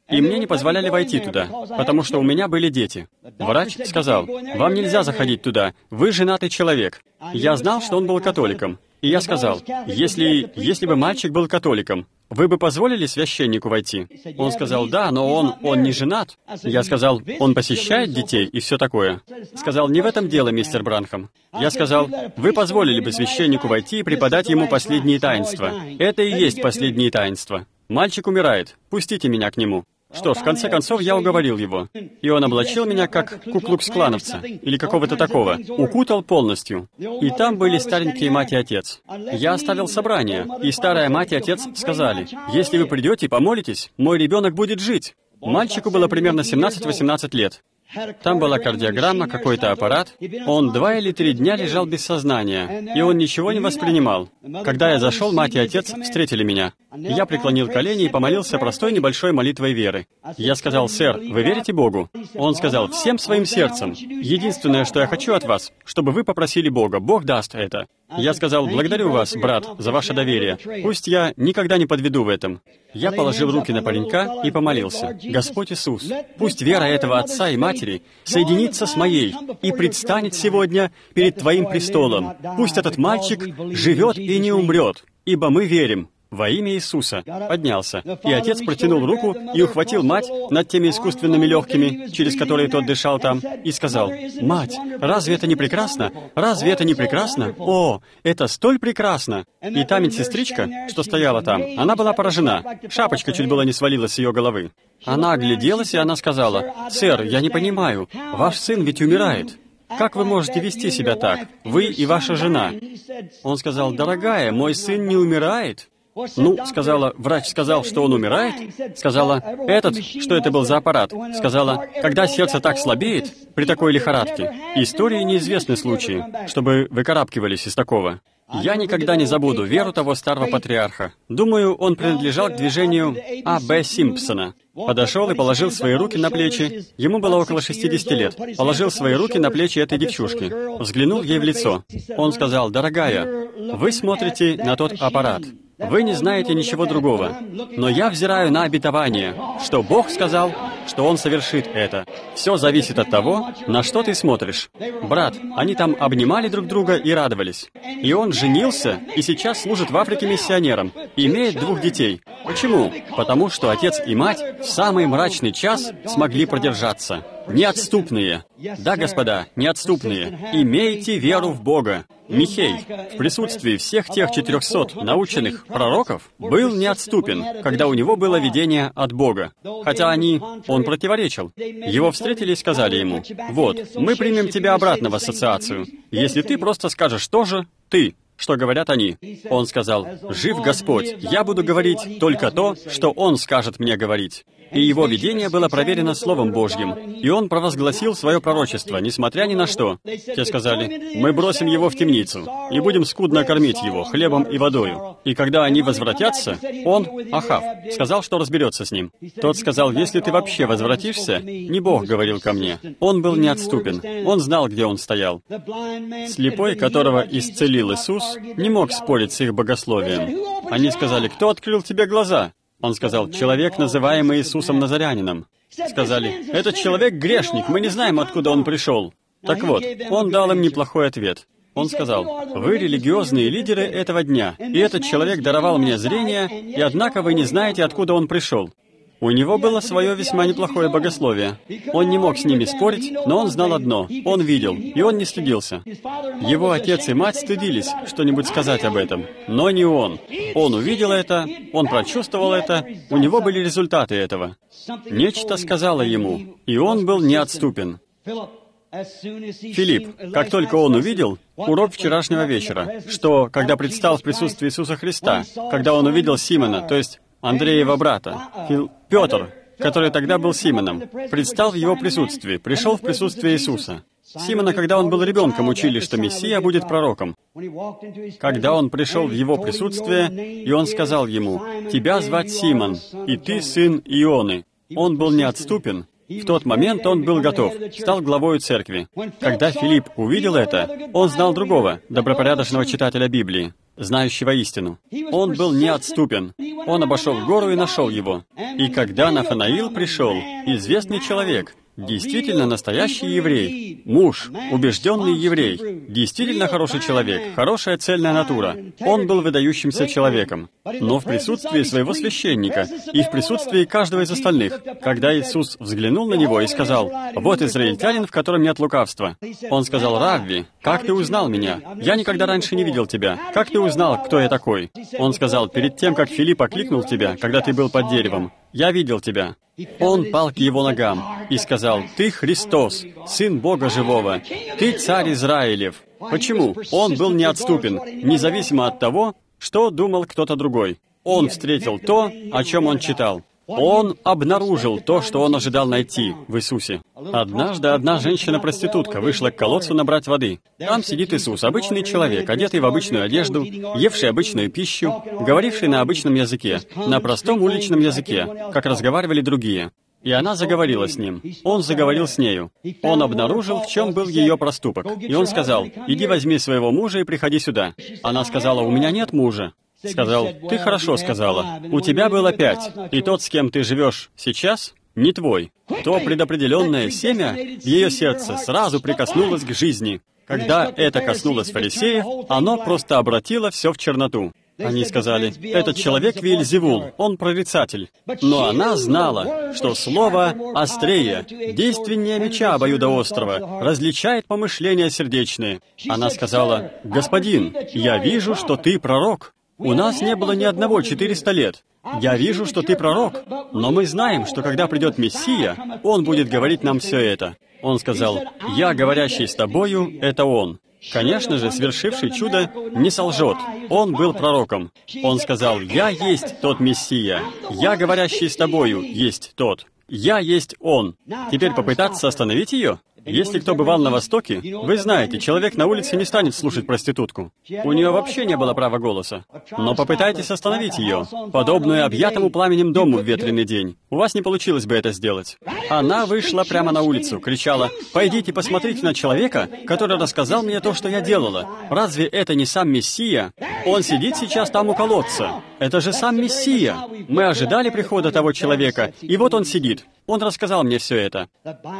И мне не позволяли войти туда, потому что у меня были дети. Врач сказал: «Вам нельзя заходить туда, вы женатый человек». Я знал, что он был католиком. И я сказал: «Если бы мальчик был католиком, вы бы позволили священнику войти?» Он сказал: «Да, но он не женат». Я сказал: «Он посещает детей и все такое». Сказал: «Не в этом дело, мистер Бранхам». Я сказал: «Вы позволили бы священнику войти и преподать ему последние таинства. Это и есть последние таинства. Мальчик умирает, пустите меня к нему». Что ж, в конце концов, я уговорил его. И он облачил меня как куклукс-клановца, или какого-то такого, укутал полностью. И там были старенькие мать и отец. Я оставил собрание, и старая мать и отец сказали: «Если вы придете и помолитесь, мой ребенок будет жить». Мальчику было примерно 17-18 лет. Там была кардиограмма, какой-то аппарат. Он 2 или 3 дня лежал без сознания, и он ничего не воспринимал. Когда я зашел, мать и отец встретили меня. Я преклонил колени и помолился простой небольшой молитвой веры. Я сказал: «Сэр, вы верите Богу?» Он сказал: «Всем своим сердцем. Единственное, что я хочу от вас, чтобы вы попросили Бога. Бог даст это». Я сказал: «Благодарю вас, брат, за ваше доверие. Пусть я никогда не подведу в этом». Я положил руки на паренька и помолился: «Господь Иисус, пусть вера этого отца и матери соединится с моей и предстанет сегодня перед Твоим престолом. Пусть этот мальчик живет и не умрет, ибо мы верим». Во имя Иисуса. Поднялся. И отец протянул руку и ухватил мать над теми искусственными легкими, через которые тот дышал там, и сказал: «Мать, разве это не прекрасно? Разве это не прекрасно? О, это столь прекрасно!» И та медсестричка, что стояла там, она была поражена. Шапочка чуть было не свалилась с ее головы. Она огляделась, и она сказала: «Сэр, я не понимаю, ваш сын ведь умирает. Как вы можете вести себя так? Вы и ваша жена». Он сказал: «Дорогая, мой сын не умирает». «Ну, — сказала, — врач сказал, что он умирает?» Сказала: что это был за аппарат?» Сказала: «Когда сердце так слабеет, при такой лихорадке, истории неизвестны случаи, чтобы выкарабкивались из такого». Я никогда не забуду веру того старого патриарха. Думаю, он принадлежал к движению А.Б. Симпсона. Подошел и положил свои руки на плечи. Ему было около 60 лет. Положил свои руки на плечи этой девчушки. Взглянул ей в лицо. Он сказал: «Дорогая, вы смотрите на тот аппарат. Вы не знаете ничего другого. Но я взираю на обетование, что Бог сказал, что Он совершит это. Все зависит от того, на что ты смотришь». Брат, они там обнимали друг друга и радовались. И он женился и сейчас служит в Африке миссионером. И имеет 2 детей. Почему? Потому что отец и мать в самый мрачный час смогли продержаться. Неотступные. Да, господа, неотступные. Имейте веру в Бога. Михей, в присутствии всех тех 400 наученных пророков, был неотступен, когда у него было видение от Бога. Хотя он противоречил. Его встретили и сказали ему: «Вот, мы примем тебя обратно в ассоциацию, если ты просто скажешь то же, ты». Что говорят они? Он сказал: «Жив Господь, я буду говорить только то, что Он скажет мне говорить». И его видение было проверено Словом Божьим, и он провозгласил свое пророчество, несмотря ни на что. Те сказали: «Мы бросим его в темницу и будем скудно кормить его хлебом и водою». И когда они возвратятся, он, Ахав, сказал, что разберется с ним. Тот сказал: «Если ты вообще возвратишься, не Бог говорил ко мне». Он был неотступен. Он знал, где он стоял. Слепой, которого исцелил Иисус, не мог спорить с их богословием. Они сказали: «Кто открыл тебе глаза?» Он сказал: «Человек, называемый Иисусом Назарянином». Сказали: «Этот человек грешник, мы не знаем, откуда он пришел». Так вот, он дал им неплохой ответ. Он сказал: «Вы религиозные лидеры этого дня, и этот человек даровал мне зрение, и однако вы не знаете, откуда он пришел». У него было свое весьма неплохое богословие. Он не мог с ними спорить, но он знал одно — он видел, и он не стыдился. Его отец и мать стыдились что-нибудь сказать об этом, но не он. Он увидел это, он прочувствовал это, у него были результаты этого. Нечто сказало ему, и он был неотступен. Филипп, как только он увидел, урок вчерашнего вечера, что, когда предстал в присутствии Иисуса Христа, когда он увидел Симона, то есть Андреева брата, Петр, который тогда был Симоном, предстал в его присутствии, пришел в присутствие Иисуса. Симона, когда он был ребенком, учили, что Мессия будет пророком. Когда он пришел в его присутствие, и он сказал ему: «Тебя звать Симон, и ты сын Ионы». Он был неотступен, В тот момент он был готов, стал главою церкви. Когда Филипп увидел это, он знал другого, добропорядочного читателя Библии, знающего истину. Он был неотступен. Он обошел гору и нашел его. И когда Нафанаил пришел, известный человек, действительно настоящий еврей, муж, убежденный еврей, действительно хороший человек, хорошая цельная натура. Он был выдающимся человеком. Но в присутствии своего священника и в присутствии каждого из остальных, когда Иисус взглянул на него и сказал: «Вот израильтянин, в котором нет лукавства», он сказал: «Равви, как ты узнал меня? Я никогда раньше не видел тебя. Как ты узнал, кто я такой?» Он сказал: «Перед тем, как Филипп окликнул тебя, когда ты был под деревом, я видел тебя». Он пал к его ногам и сказал: «Ты Христос, Сын Бога Живого, ты Царь Израилев». Почему? Он был неотступен, независимо от того, что думал кто-то другой. Он встретил то, о чем он читал. Он обнаружил то, что он ожидал найти в Иисусе. Однажды одна женщина-проститутка вышла к колодцу набрать воды. Там сидит Иисус, обычный человек, одетый в обычную одежду, евший обычную пищу, говоривший на обычном языке, на простом уличном языке, как разговаривали другие. И она заговорила с ним. Он заговорил с нею. Он обнаружил, в чем был ее проступок. И он сказал: «Иди возьми своего мужа и приходи сюда». Она сказала: «У меня нет мужа». Сказал: «Ты хорошо сказала. У тебя было 5, и тот, с кем ты живешь сейчас, не твой». То предопределенное семя в ее сердце сразу прикоснулось к жизни. Когда это коснулось фарисеев, оно просто обратило все в черноту. Они сказали: «Этот человек Веельзевул, он прорицатель». Но она знала, что слово острее, действеннее меча обоюдоострого, различает помышления сердечные. Она сказала: «Господин, я вижу, что ты пророк. У нас не было ни одного 400 лет. Я вижу, что ты пророк, но мы знаем, что когда придет Мессия, Он будет говорить нам все это». Он сказал: «Я, говорящий с тобою, это Он». Конечно же, свершивший чудо не солжет. Он был пророком. Он сказал: «Я есть тот Мессия. Я, говорящий с тобою, есть тот. Я есть Он». Теперь попытаться остановить ее? Если кто бывал на Востоке, вы знаете, человек на улице не станет слушать проститутку. У нее вообще не было права голоса. Но попытайтесь остановить ее, подобную объятому пламенем дому в ветреный день. У вас не получилось бы это сделать. Она вышла прямо на улицу, кричала: «Пойдите посмотрите на человека, который рассказал мне то, что я делала. Разве это не сам Мессия? Он сидит сейчас там у колодца. Это же сам Мессия. Мы ожидали прихода того человека, и вот он сидит. Он рассказал мне все это».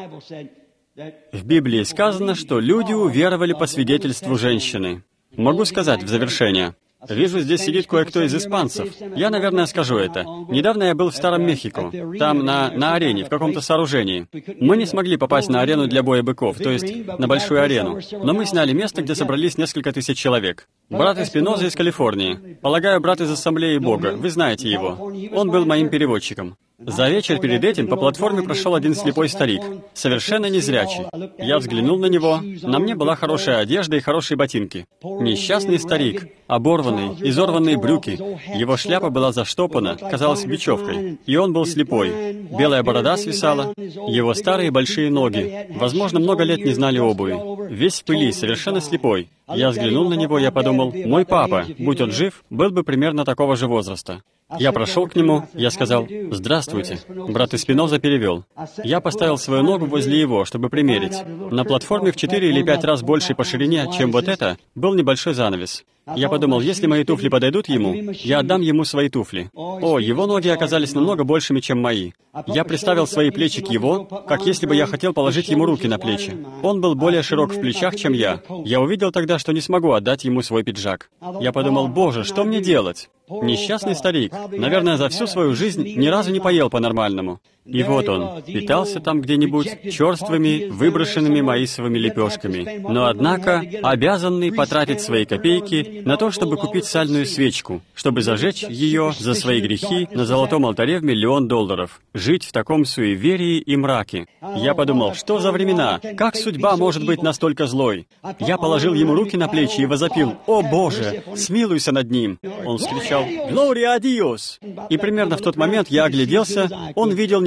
В Библии сказано, что люди уверовали по свидетельству женщины. Могу сказать в завершение. Вижу, здесь сидит кое-кто из испанцев. Я, наверное, скажу это. Недавно я был в Старом Мехико. Там, на арене, в каком-то сооружении. Мы не смогли попасть на арену для боя быков, то есть на большую арену. Но мы сняли место, где собрались несколько тысяч человек. Брат Эспиноза из Калифорнии. Полагаю, брат из Ассамблеи Бога. Вы знаете его. Он был моим переводчиком. За вечер перед этим по платформе прошел один слепой старик, совершенно незрячий. Я взглянул на него, на мне была хорошая одежда и хорошие ботинки. Несчастный старик, оборванный, изорванные брюки. Его шляпа была заштопана, казалась бечевкой, и он был слепой. Белая борода свисала, его старые большие ноги, возможно, много лет не знали обуви. Весь в пыли, совершенно слепой. Я взглянул на него, я подумал: мой папа, будь он жив, был бы примерно такого же возраста. Я прошел к нему, я сказал: «Здравствуйте». Брат Эспиноза перевел. Я поставил свою ногу возле его, чтобы примерить. На платформе в 4 или 5 раз большей по ширине, чем вот это, был небольшой занавес. Я подумал, если мои туфли подойдут ему, я отдам ему свои туфли. О, его ноги оказались намного большими, чем мои. Я приставил свои плечи к его, как если бы я хотел положить ему руки на плечи. Он был более широк в плечах, чем я. Я увидел тогда, что не смогу отдать ему свой пиджак. Я подумал: «Боже, что мне делать?» Несчастный старик, наверное, за всю свою жизнь ни разу не поел по-нормальному. И вот он, питался там где-нибудь черствыми, выброшенными маисовыми лепешками, но, однако, обязанный потратить свои копейки на то, чтобы купить сальную свечку, чтобы зажечь ее за свои грехи на золотом алтаре в $1 миллион. Жить в таком суеверии и мраке. Я подумал: что за времена? Как судьба может быть настолько злой? Я положил ему руки на плечи и возопил: «О Боже, смилуйся над ним!» Он вскричал: «Глория а Диос!» И примерно в тот момент я огляделся, он видел не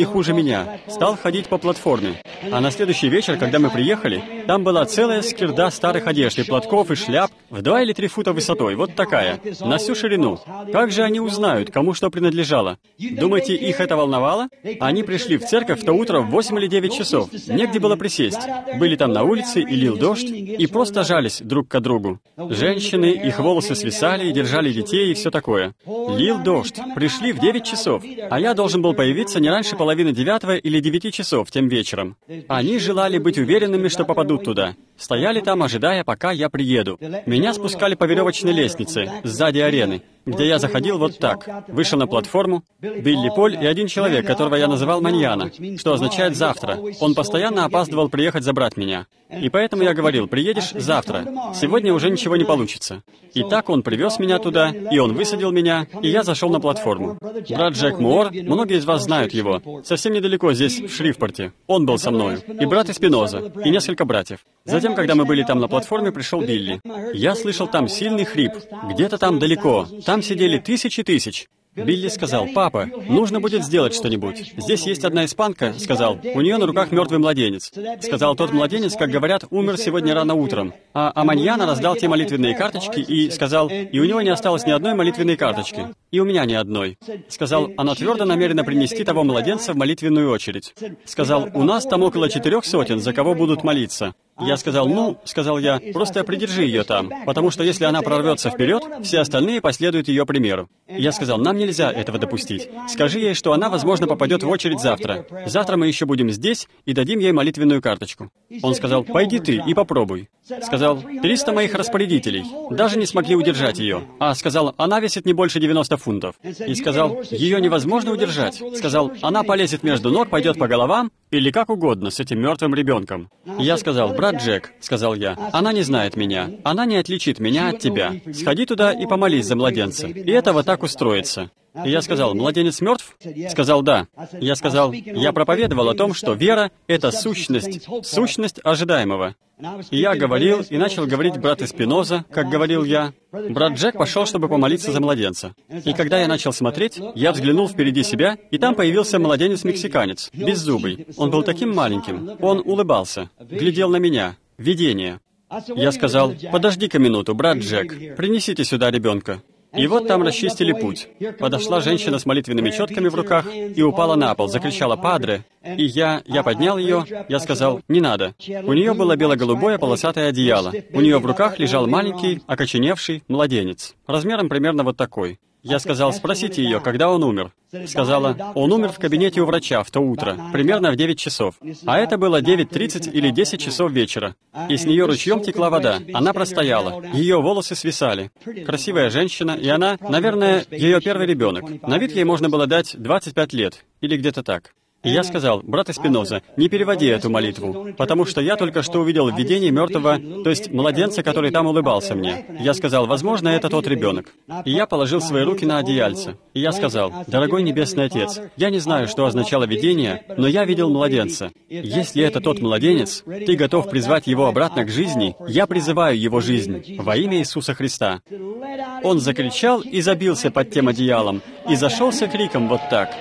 хуже меня, стал ходить по платформе. А на следующий вечер, когда мы приехали, там была целая скирда старых одежд и платков, и шляп в 2 или 3 фута высотой, вот такая, на всю ширину. Как же они узнают, кому что принадлежало? Думаете, их это волновало? Они пришли в церковь в то утро в 8 или 9 часов. Негде было присесть. Были там на улице, и лил дождь, и просто жались друг к другу. Женщины, их волосы свисали, и держали детей, и все такое. Лил дождь. Пришли в 9 часов, а я должен был появиться не раньше половины 9 или 9 часов тем вечером. Они желали быть уверенными, что попадут туда. Стояли там, ожидая, пока я приеду. Меня спускали по веревочной лестнице, сзади арены, где я заходил вот так. Вышел на платформу. Билли Поль и один человек, которого я называл Маньяна, что означает «завтра». Он постоянно опаздывал приехать забрать меня. И поэтому я говорил: приедешь завтра. Сегодня уже ничего не получится. И так он привез меня туда, и он высадил меня, и я зашел на платформу. Брат Джек Муор, многие из вас знают его, совсем недалеко здесь, в Шривпорте. Он был со мною. И брат Эспиноза, и несколько братьев. Затем, когда мы были там на платформе, пришел Билли. Я слышал там сильный хрип. Где-то там далеко. Там сидели тысячи тысяч. Билли сказал: «Папа, нужно будет сделать что-нибудь. Здесь есть одна испанка», — сказал, «у нее на руках мертвый младенец». Сказал, тот младенец, как говорят, умер сегодня рано утром. А Маньяна раздал те молитвенные карточки и сказал, и у него не осталось ни одной молитвенной карточки. И у меня ни одной. Сказал, она твердо намерена принести того младенца в молитвенную очередь. Сказал, у нас там около 400, за кого будут молиться. Я сказал, сказал я, просто придержи ее там, потому что если она прорвется вперед, все остальные последуют ее примеру. Я сказал, нам нельзя этого допустить. Скажи ей, что она, возможно, попадет в очередь завтра. Завтра мы еще будем здесь и дадим ей молитвенную карточку. Он сказал, пойди ты и попробуй. Сказал, 300 моих распорядителей даже не смогли удержать ее. Сказал, она весит не больше 90 фунтов. И сказал, ее невозможно удержать. Сказал, она полезет между ног, пойдет по головам, или как угодно с этим мертвым ребенком. Я сказал, брат Джек, сказал я, она не знает меня, она не отличит меня от тебя. Сходи туда и помолись за младенца, и это вот так устроится. И я сказал, младенец мертв? Сказал, да. Я сказал, я проповедовал о том, что вера — это сущность ожидаемого. И я говорил, и начал говорить брат Эспиноза, как говорил я. Брат Джек пошел, чтобы помолиться за младенца. И когда я начал смотреть, я взглянул впереди себя, и там появился младенец-мексиканец, беззубый. Он был таким маленьким. Он улыбался, глядел на меня. Видение. Я сказал, подожди-ка минуту, брат Джек, принесите сюда ребенка. И вот там расчистили путь. Подошла женщина с молитвенными четками в руках и упала на пол, закричала «Падре!». И я поднял ее, я сказал «Не надо». У нее было бело-голубое полосатое одеяло. У нее в руках лежал маленький, окоченевший младенец, размером примерно вот такой. Я сказал, спросите ее, когда он умер. Сказала, он умер в кабинете у врача в то утро, примерно в 9 часов. А это было 9:30 или 10 часов вечера. И с нее ручьем текла вода. Она простояла. Ее волосы свисали. Красивая женщина, и она, наверное, ее первый ребенок. На вид ей можно было дать 25 лет, или где-то так. И я сказал, брат Эспиноза, не переводи эту молитву, потому что я только что увидел в видении мертвого, то есть младенца, который там улыбался мне. Я сказал, возможно, это тот ребенок. И я положил свои руки на одеяльце. И я сказал, дорогой Небесный Отец, я не знаю, что означало видение, но я видел младенца. Если это тот младенец, ты готов призвать его обратно к жизни, я призываю его жизнь во имя Иисуса Христа. Он закричал и забился под тем одеялом, и зашелся криком вот так.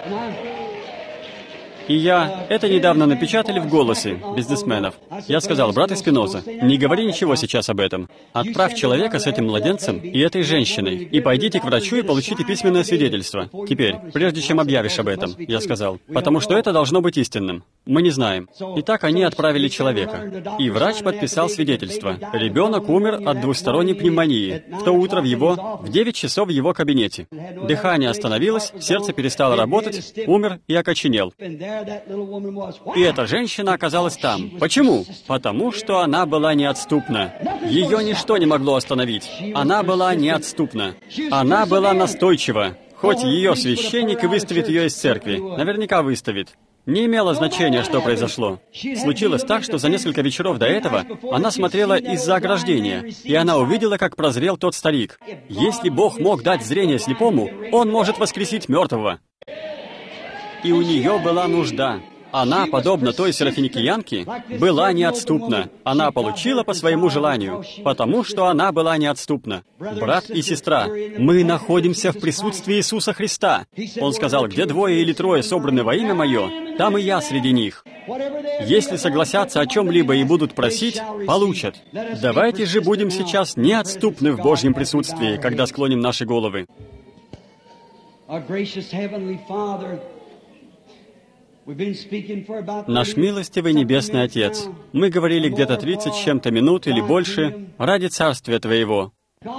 И это недавно напечатали в «Голосе» бизнесменов. Я сказал, брат Эспиноза, не говори ничего сейчас об этом. Отправь человека с этим младенцем и этой женщиной, и пойдите к врачу и получите письменное свидетельство. Теперь, прежде чем объявишь об этом, я сказал, потому что это должно быть истинным. Мы не знаем. Итак, они отправили человека. И врач подписал свидетельство. Ребенок умер от двусторонней пневмонии. В то утро в 9 часов в его кабинете. Дыхание остановилось, сердце перестало работать, умер и окоченел. И эта женщина оказалась там. Почему? Потому что она была неотступна. Ее ничто не могло остановить. Она была неотступна. Она была настойчива. Хоть ее священник и выставит ее из церкви. Наверняка выставит. Не имело значения, что произошло. Случилось так, что за несколько вечеров до этого она смотрела из-за ограждения, и она увидела, как прозрел тот старик. Если Бог мог дать зрение слепому, Он может воскресить мертвого. И у нее была нужда. Она, подобно той серафиникиянке, была неотступна. Она получила по своему желанию, потому что она была неотступна. Брат и сестра, мы находимся в присутствии Иисуса Христа. Он сказал, где двое или трое собраны во имя Мое, там и я среди них. Если согласятся о чем-либо и будут просить, получат. Давайте же будем сейчас неотступны в Божьем присутствии, когда склоним наши головы. Наш милостивый Небесный Отец, мы говорили где-то 30 с чем-то минут или больше ради Царствия Твоего.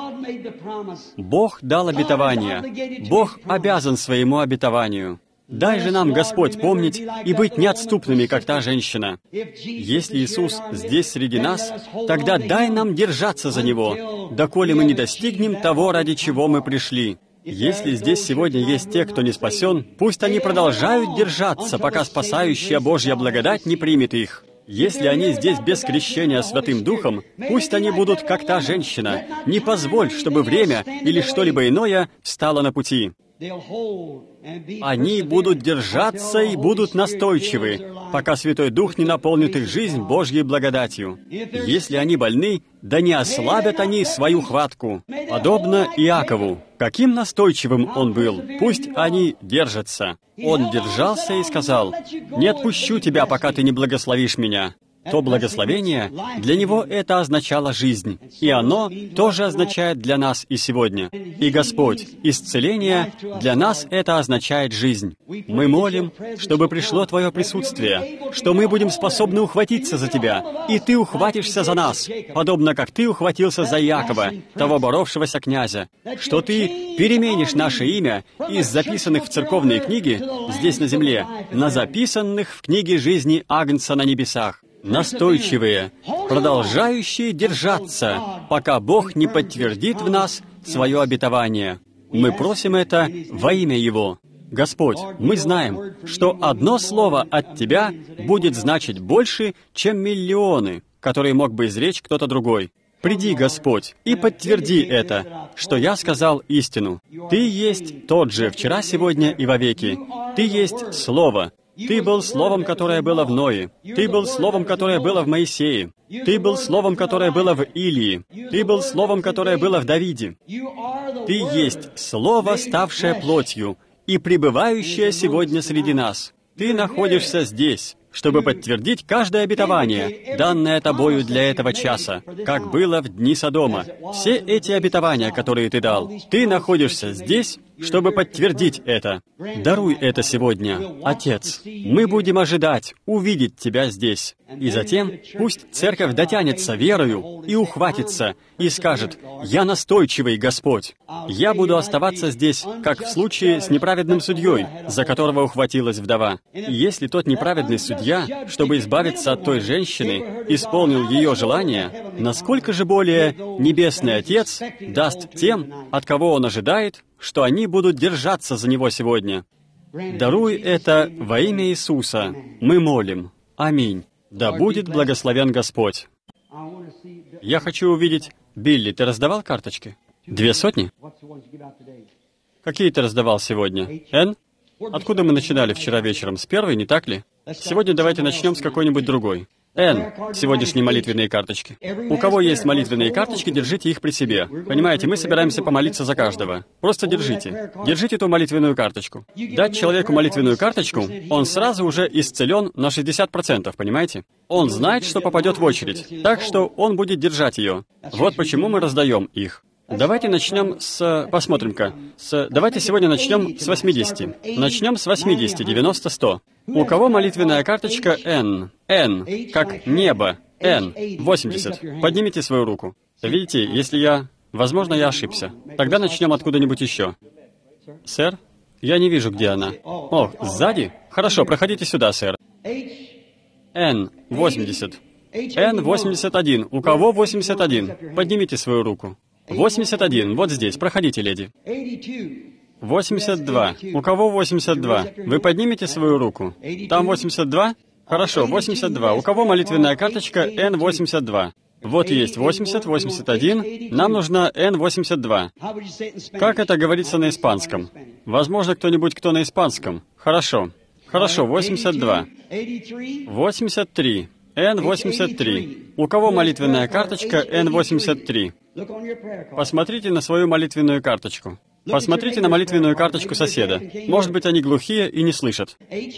Бог дал обетование. Бог обязан своему обетованию. Дай же нам, Господь, помнить и быть неотступными, как та женщина. Если Иисус здесь среди нас, тогда дай нам держаться за Него, доколе мы не достигнем того, ради чего мы пришли. Если здесь сегодня есть те, кто не спасен, пусть они продолжают держаться, пока спасающая Божья благодать не примет их. Если они здесь без крещения Святым Духом, пусть они будут, как та женщина. Не позволь, чтобы время или что-либо иное встало на пути. Они будут держаться и будут настойчивы, пока Святой Дух не наполнит их жизнь Божьей благодатью. Если они больны, да не ослабят они свою хватку. Подобно Иакову. Каким настойчивым он был, пусть они держатся. Он держался и сказал, «Не отпущу тебя, пока ты не благословишь меня». То благословение, для него это означало жизнь, и оно тоже означает для нас и сегодня. И Господь, исцеление, для нас это означает жизнь. Мы молим, чтобы пришло Твое присутствие, что мы будем способны ухватиться за Тебя, и Ты ухватишься за нас, подобно как Ты ухватился за Иакова, того боровшегося князя, что Ты переменишь наше имя из записанных в церковные книги здесь на земле, на записанных в книге жизни Агнца на небесах. Настойчивые, продолжающие держаться, пока Бог не подтвердит в нас свое обетование. Мы просим это во имя Его. Господь, мы знаем, что одно слово от Тебя будет значить больше, чем миллионы, которые мог бы изречь кто-то другой. Приди, Господь, и подтверди это, что я сказал истину. Ты есть тот же вчера, сегодня и вовеки. Ты есть Слово. Ты был Словом, которое было в Ное. Ты был Словом, которое было в Моисее. Ты был Словом, которое было в Илии. Ты был Словом, которое было в Давиде. Ты есть Слово, ставшее плотью и пребывающее сегодня среди нас. Ты находишься здесь, чтобы подтвердить каждое обетование, данное Тобою для этого часа, как было в дни Содома. Все эти обетования, которые Ты дал, Ты находишься здесь, чтобы подтвердить это. Даруй это сегодня, Отец. Мы будем ожидать увидеть Тебя здесь. И затем пусть Церковь дотянется верою и ухватится, и скажет, «Я настойчивый, Господь». Я буду оставаться здесь, как в случае с неправедным судьей, за которого ухватилась вдова. И если тот неправедный судья, чтобы избавиться от той женщины, исполнил ее желание, насколько же более Небесный Отец даст тем, от кого Он ожидает, что они будут держаться за Него сегодня. Даруй это во имя Иисуса. Мы молим. Аминь. Да будет благословен Господь. Я хочу увидеть... Билли, ты раздавал карточки? 200? Какие ты раздавал сегодня? Н? Откуда мы начинали вчера вечером? С первой, не так ли? Сегодня давайте начнем с какой-нибудь другой. Н. Сегодняшние молитвенные карточки. У кого есть молитвенные карточки, держите их при себе. Понимаете, мы собираемся помолиться за каждого. Просто держите. Держите ту молитвенную карточку. Дать человеку молитвенную карточку, он сразу уже исцелен на 60%, понимаете? Он знает, что попадет в очередь, так что он будет держать ее. Вот почему мы раздаем их. Давайте начнем с... Посмотрим-ка. Давайте сегодня начнем с 80. Начнем с 80, 90, 100. У кого молитвенная карточка Н? Н, как небо. Н, 80. Поднимите свою руку. Видите, если я... Возможно, я ошибся. Тогда начнем откуда-нибудь еще. Сэр? Я не вижу, где она. О, сзади? Хорошо, проходите сюда, сэр. Н, 80. Н, 81. У кого 81? Поднимите свою руку. 81. Вот здесь. Проходите, леди. 82. У кого 82? Вы поднимете свою руку? Там 82? Хорошо, 82. У кого молитвенная карточка N82? Вот есть 80, 81. Нам нужна N82. Как это говорится на испанском? Возможно, кто-нибудь, кто на испанском. Хорошо. Хорошо, 82. 83. N83. У кого молитвенная карточка N83? Посмотрите на свою молитвенную карточку. Посмотрите на молитвенную карточку соседа. Может быть, они глухие и не слышат.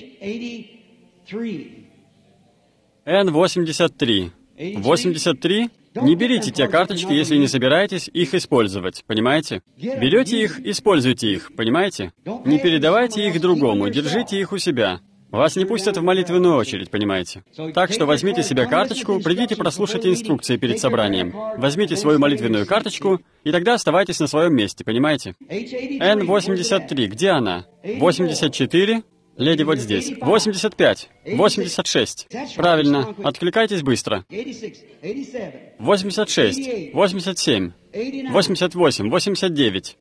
N83. 83? Не берите те карточки, если не собираетесь их использовать, понимаете? Берете их, используйте их, понимаете? Не передавайте их другому, держите их у себя. Вас не пустят в молитвенную очередь, понимаете? Так что возьмите себе карточку, придите прослушать инструкции перед собранием. Возьмите свою молитвенную карточку, и тогда оставайтесь на своем месте, понимаете? N83, где она? 84? Леди вот здесь. 85. 86. Правильно. Откликайтесь быстро. 86. 87. 88. 89.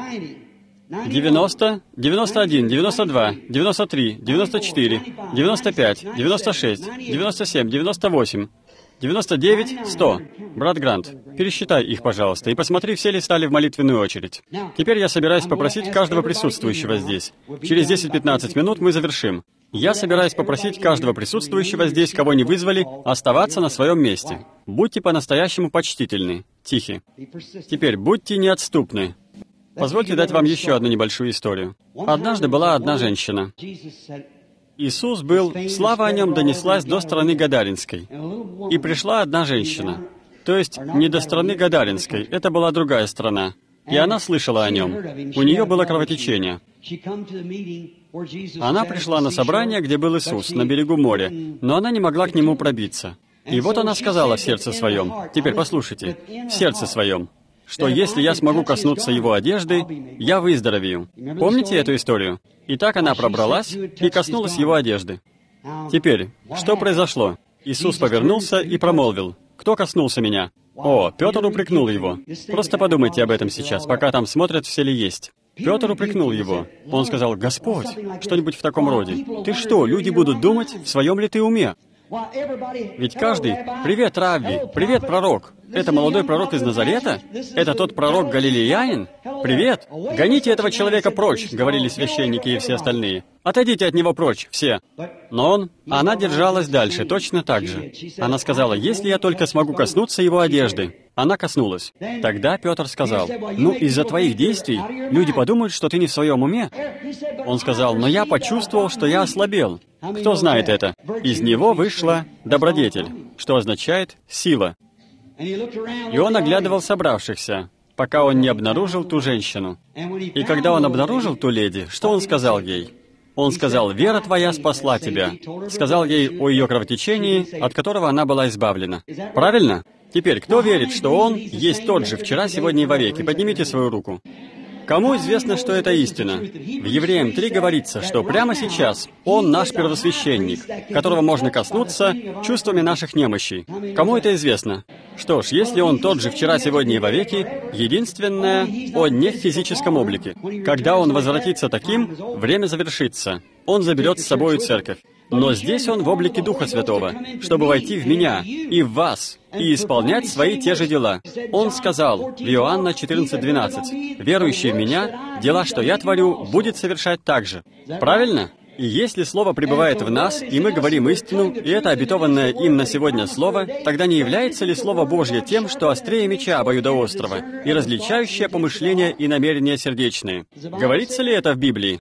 90, 91, 92, 93, 94, 95, 96, 97, 98, 99, 100. Брат Грант, пересчитай их, пожалуйста, и посмотри, все ли стали в молитвенную очередь. Теперь я собираюсь попросить каждого присутствующего здесь. Через 10-15 минут мы завершим. Я собираюсь попросить каждого присутствующего здесь, кого не вызвали, оставаться на своем месте. Будьте по-настоящему почтительны, тихи. Теперь будьте неотступны. Позвольте дать вам еще одну небольшую историю. Однажды была одна женщина. Иисус был, слава о нем донеслась до страны Гадаринской. И пришла одна женщина. То есть не до страны Гадаринской, это была другая страна. И она слышала о нем. У нее было кровотечение. Она пришла на собрание, где был Иисус, на берегу моря, но она не могла к нему пробиться. И вот она сказала в сердце своем, теперь послушайте, в сердце своем, что если я смогу коснуться его одежды, я выздоровею. Помните эту историю? И так она пробралась и коснулась его одежды. Теперь, что произошло? Иисус повернулся и промолвил, «Кто коснулся меня?» О, Петр упрекнул его. Просто подумайте об этом сейчас, пока там смотрят, все ли есть. Петр упрекнул его. Он сказал, «Господь», что-нибудь в таком роде. «Ты что, люди будут думать, в своем ли ты уме?» Ведь каждый... «Привет, Равви! Привет, пророк! Это молодой пророк из Назарета? Это тот пророк Галилеянин? Привет! Гоните этого человека прочь!» — говорили священники и все остальные. «Отойдите от него прочь, все!» Но она держалась дальше, точно так же. Она сказала, «Если я только смогу коснуться его одежды». Она коснулась. Тогда Петр сказал, «Ну, из-за твоих действий люди подумают, что ты не в своем уме». Он сказал, «Но я почувствовал, что я ослабел». Кто знает это? Из него вышла добродетель, что означает «сила». И он оглядывал собравшихся, пока он не обнаружил ту женщину. И когда он обнаружил ту леди, что он сказал ей? Он сказал, «Вера твоя спасла тебя». Сказал ей о ее кровотечении, от которого она была избавлена. Правильно? Теперь, кто верит, что Он есть тот же вчера, сегодня и вовеки? Поднимите свою руку. Кому известно, что это истина? В Евреям 3 говорится, что прямо сейчас Он наш первосвященник, которого можно коснуться чувствами наших немощей. Кому это известно? Что ж, если Он тот же вчера, сегодня и вовеки, единственное, Он не в физическом облике. Когда Он возвратится таким, время завершится. Он заберет с собой церковь. Но здесь Он в облике Духа Святого, чтобы войти в меня и в вас, и исполнять свои те же дела. Он сказал в Иоанна 14:12, «Верующий в Меня, дела, что Я творю, будет совершать так же». Правильно? И если Слово пребывает в нас, и мы говорим истину, и это обетованное им на сегодня Слово, тогда не является ли Слово Божье тем, что острее меча обоюдоострого, и различающее помышления и намерения сердечные? Говорится ли это в Библии?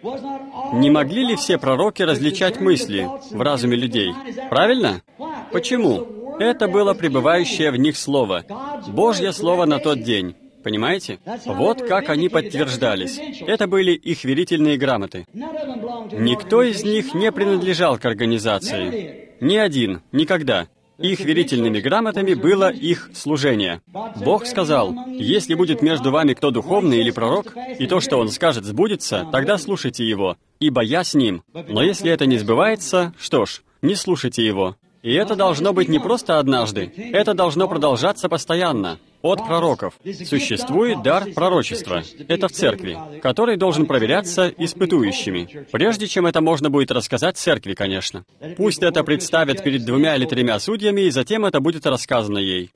Не могли ли все пророки различать мысли в разуме людей? Правильно? Почему? Это было пребывающее в них Слово, Божье Слово на тот день. Понимаете? Вот как они подтверждались. Это были их верительные грамоты. Никто из них не принадлежал к организации. Ни один, никогда. Их верительными грамотами было их служение. Бог сказал, «Если будет между вами кто духовный или пророк, и то, что он скажет, сбудется, тогда слушайте его, ибо я с ним. Но если это не сбывается, что ж, не слушайте его». И это должно быть не просто однажды, это должно продолжаться постоянно, от пророков. Существует дар пророчества, это в церкви, который должен проверяться испытующими, прежде чем это можно будет рассказать церкви, конечно. Пусть это представят перед 2 или 3 судьями, и затем это будет рассказано ей.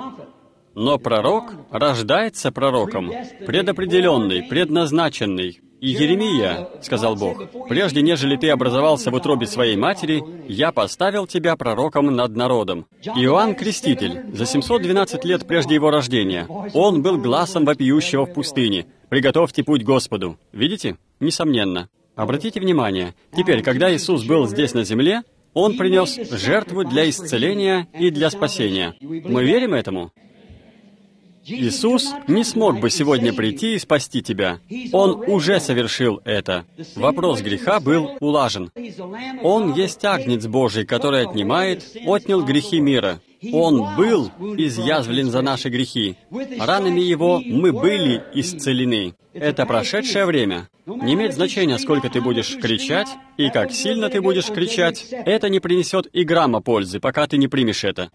Но пророк рождается пророком, предопределенный, предназначенный. «И Еремия, — сказал Бог, — прежде нежели ты образовался в утробе своей матери, я поставил тебя пророком над народом». Иоанн Креститель, за 712 лет прежде его рождения, он был гласом вопиющего в пустыне: «Приготовьте путь Господу». Видите? Несомненно. Обратите внимание, теперь, когда Иисус был здесь на земле, Он принес жертву для исцеления и для спасения. Мы верим этому? Иисус не смог бы сегодня прийти и спасти тебя. Он уже совершил это. Вопрос греха был улажен. Он есть Агнец Божий, который отнял грехи мира. Он был изъязвлен за наши грехи. Ранами Его мы были исцелены. Это прошедшее время. Не имеет значения, сколько ты будешь кричать, и как сильно ты будешь кричать. Это не принесет и грамма пользы, пока ты не примешь это.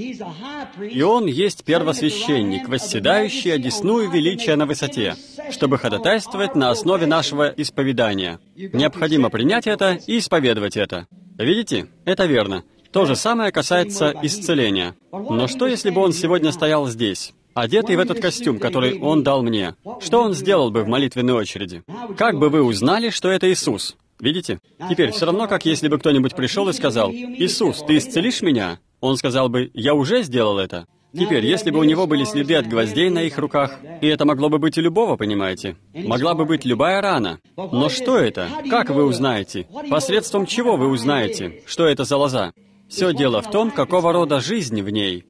И Он есть первосвященник, восседающий одесную величия на высоте, чтобы ходатайствовать на основе нашего исповедания. Необходимо принять это и исповедовать это. Видите? Это верно. То же самое касается исцеления. Но что, если бы Он сегодня стоял здесь, одетый в этот костюм, который Он дал мне? Что Он сделал бы в молитвенной очереди? Как бы вы узнали, что это Иисус? Видите? Теперь все равно, как если бы кто-нибудь пришел и сказал: «Иисус, ты исцелишь меня?» Он сказал бы: «Я уже сделал это». Теперь, если бы у него были следы от гвоздей на их руках, и это могло бы быть у любого, понимаете? Могла бы быть любая рана. Но что это? Как вы узнаете? Посредством чего вы узнаете, что это за лоза? Все дело в том, какого рода жизнь в ней.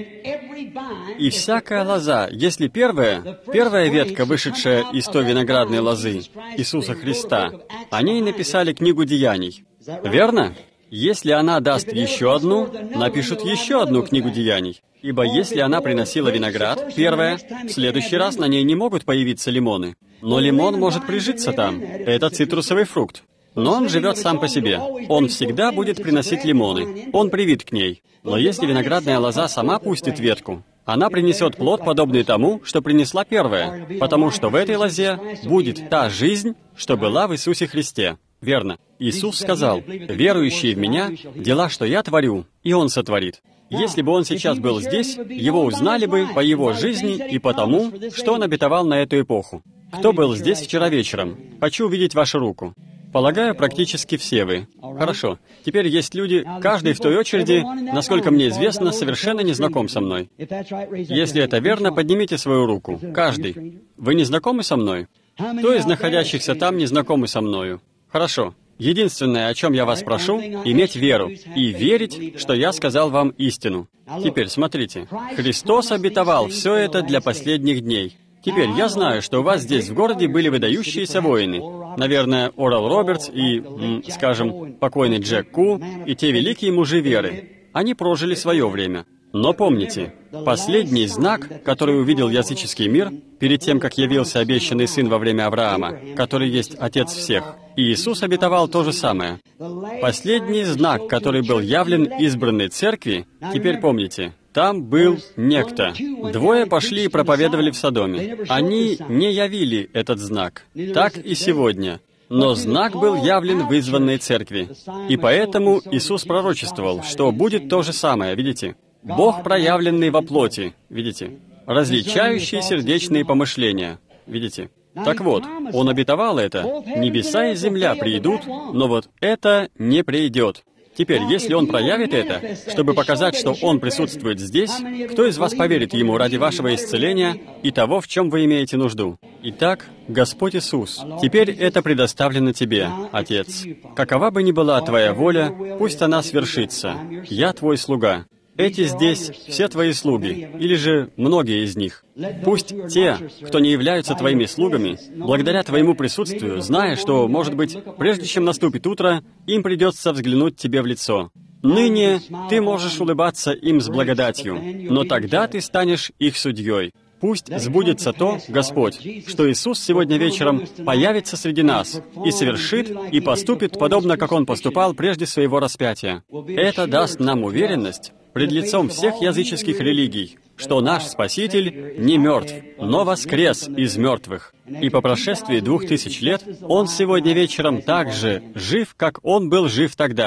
И всякая лоза, если первая ветка, вышедшая из той виноградной лозы, Иисуса Христа, о ней написали книгу Деяний. Верно? Если она даст еще одну, напишут еще одну книгу Деяний. Ибо если она приносила виноград, первая, в следующий раз на ней не могут появиться лимоны. Но лимон может прижиться там. Это цитрусовый фрукт. Но он живет сам по себе. Он всегда будет приносить лимоны. Он привит к ней. Но если виноградная лоза сама пустит ветку, она принесет плод, подобный тому, что принесла первая, потому что в этой лозе будет та жизнь, что была в Иисусе Христе. Верно. Иисус сказал: «Верующий в Меня, дела, что Я творю, и Он сотворит». Если бы Он сейчас был здесь, Его узнали бы по Его жизни и по тому, что Он обетовал на эту эпоху. Кто был здесь вчера вечером? Хочу увидеть вашу руку. Полагаю, практически все вы. Хорошо. Теперь есть люди, каждый в той очереди, насколько мне известно, совершенно не знаком со мной. Если это верно, поднимите свою руку. Каждый. Вы не знакомы со мной? Кто из находящихся там не знакомы со мною? Хорошо. Единственное, о чем я вас прошу, иметь веру и верить, что я сказал вам истину. Теперь смотрите. Христос обетовал все это для последних дней. Теперь я знаю, что у вас здесь в городе были выдающиеся воины. Наверное, Орал Робертс и, скажем, покойный Джек Ку и те великие мужи веры. Они прожили свое время. Но помните, последний знак, который увидел языческий мир, перед тем, как явился обещанный сын во время Авраама, который есть Отец всех, и Иисус обетовал то же самое. Последний знак, который был явлен избранной церкви, теперь помните, там был некто. Двое пошли и проповедовали в Содоме. Они не явили этот знак. Так и сегодня. Но знак был явлен в избранной церкви. И поэтому Иисус пророчествовал, что будет то же самое, видите? Бог, проявленный во плоти, видите? Различающий сердечные помышления, видите? Так вот, Он обетовал это. Небеса и земля придут, но вот это не придет. Теперь, если Он проявит это, чтобы показать, что Он присутствует здесь, кто из вас поверит Ему ради вашего исцеления и того, в чем вы имеете нужду? Итак, Господь Иисус, теперь это предоставлено Тебе, Отец. Какова бы ни была Твоя воля, пусть она свершится. Я Твой слуга. Эти здесь все Твои слуги, или же многие из них. Пусть те, кто не являются Твоими слугами, благодаря Твоему присутствию, зная, что, может быть, прежде чем наступит утро, им придется взглянуть Тебе в лицо. Ныне Ты можешь улыбаться им с благодатью, но тогда Ты станешь их судьей. Пусть сбудется то, Господь, что Иисус сегодня вечером появится среди нас и совершит и поступит подобно, как Он поступал прежде своего распятия. Это даст нам уверенность пред лицом всех языческих религий, что наш Спаситель не мертв, но воскрес из мертвых. И по прошествии 2000 лет Он сегодня вечером так же жив, как Он был жив тогда.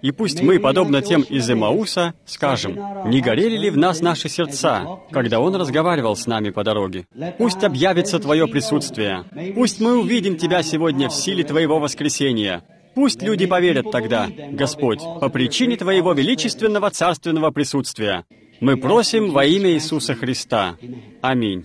И пусть мы, подобно тем из Эмауса, скажем, не горели ли в нас наши сердца, когда Он разговаривал с нами по дороге? Пусть объявится Твое присутствие. Пусть мы увидим Тебя сегодня в силе Твоего воскресения. Пусть люди поверят тогда, Господь, по причине Твоего величественного царственного присутствия. Мы просим во имя Иисуса Христа. Аминь.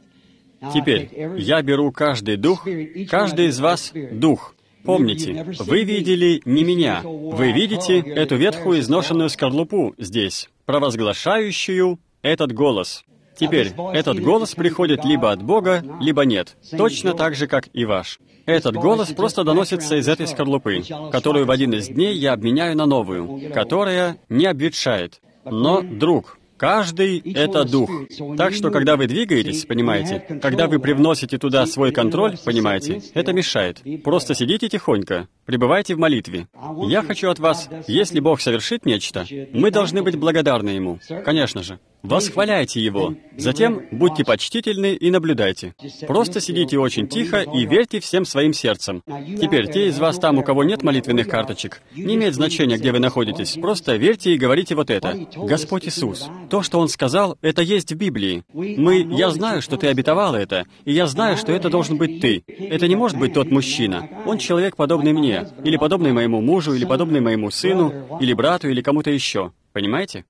Теперь, я беру каждый дух, каждый из вас — дух. Помните, вы видели не меня, вы видите эту ветхую изношенную скорлупу здесь, провозглашающую этот голос. Теперь, этот голос приходит либо от Бога, либо нет, точно так же, как и ваш. Этот голос просто доносится из этой скорлупы, которую в один из дней я обменяю на новую, которая не обветшает. Но, друг, каждый — это дух. Так что, когда вы двигаетесь, понимаете, когда вы привносите туда свой контроль, понимаете, это мешает. Просто сидите тихонько, пребывайте в молитве. Я хочу от вас, если Бог совершит нечто, мы должны быть благодарны Ему, конечно же. Восхваляйте Его. Затем будьте почтительны и наблюдайте. Просто сидите очень тихо и верьте всем своим сердцем. Теперь, те из вас там, у кого нет молитвенных карточек, не имеет значения, где вы находитесь. Просто верьте и говорите вот это. Господь Иисус, то, что Он сказал, это есть в Библии. Я знаю, что Ты обетовал это, и я знаю, что это должен быть Ты. Это не может быть тот мужчина. Он человек, подобный мне, или подобный моему мужу, или подобный моему сыну, или брату, или кому-то еще. Понимаете?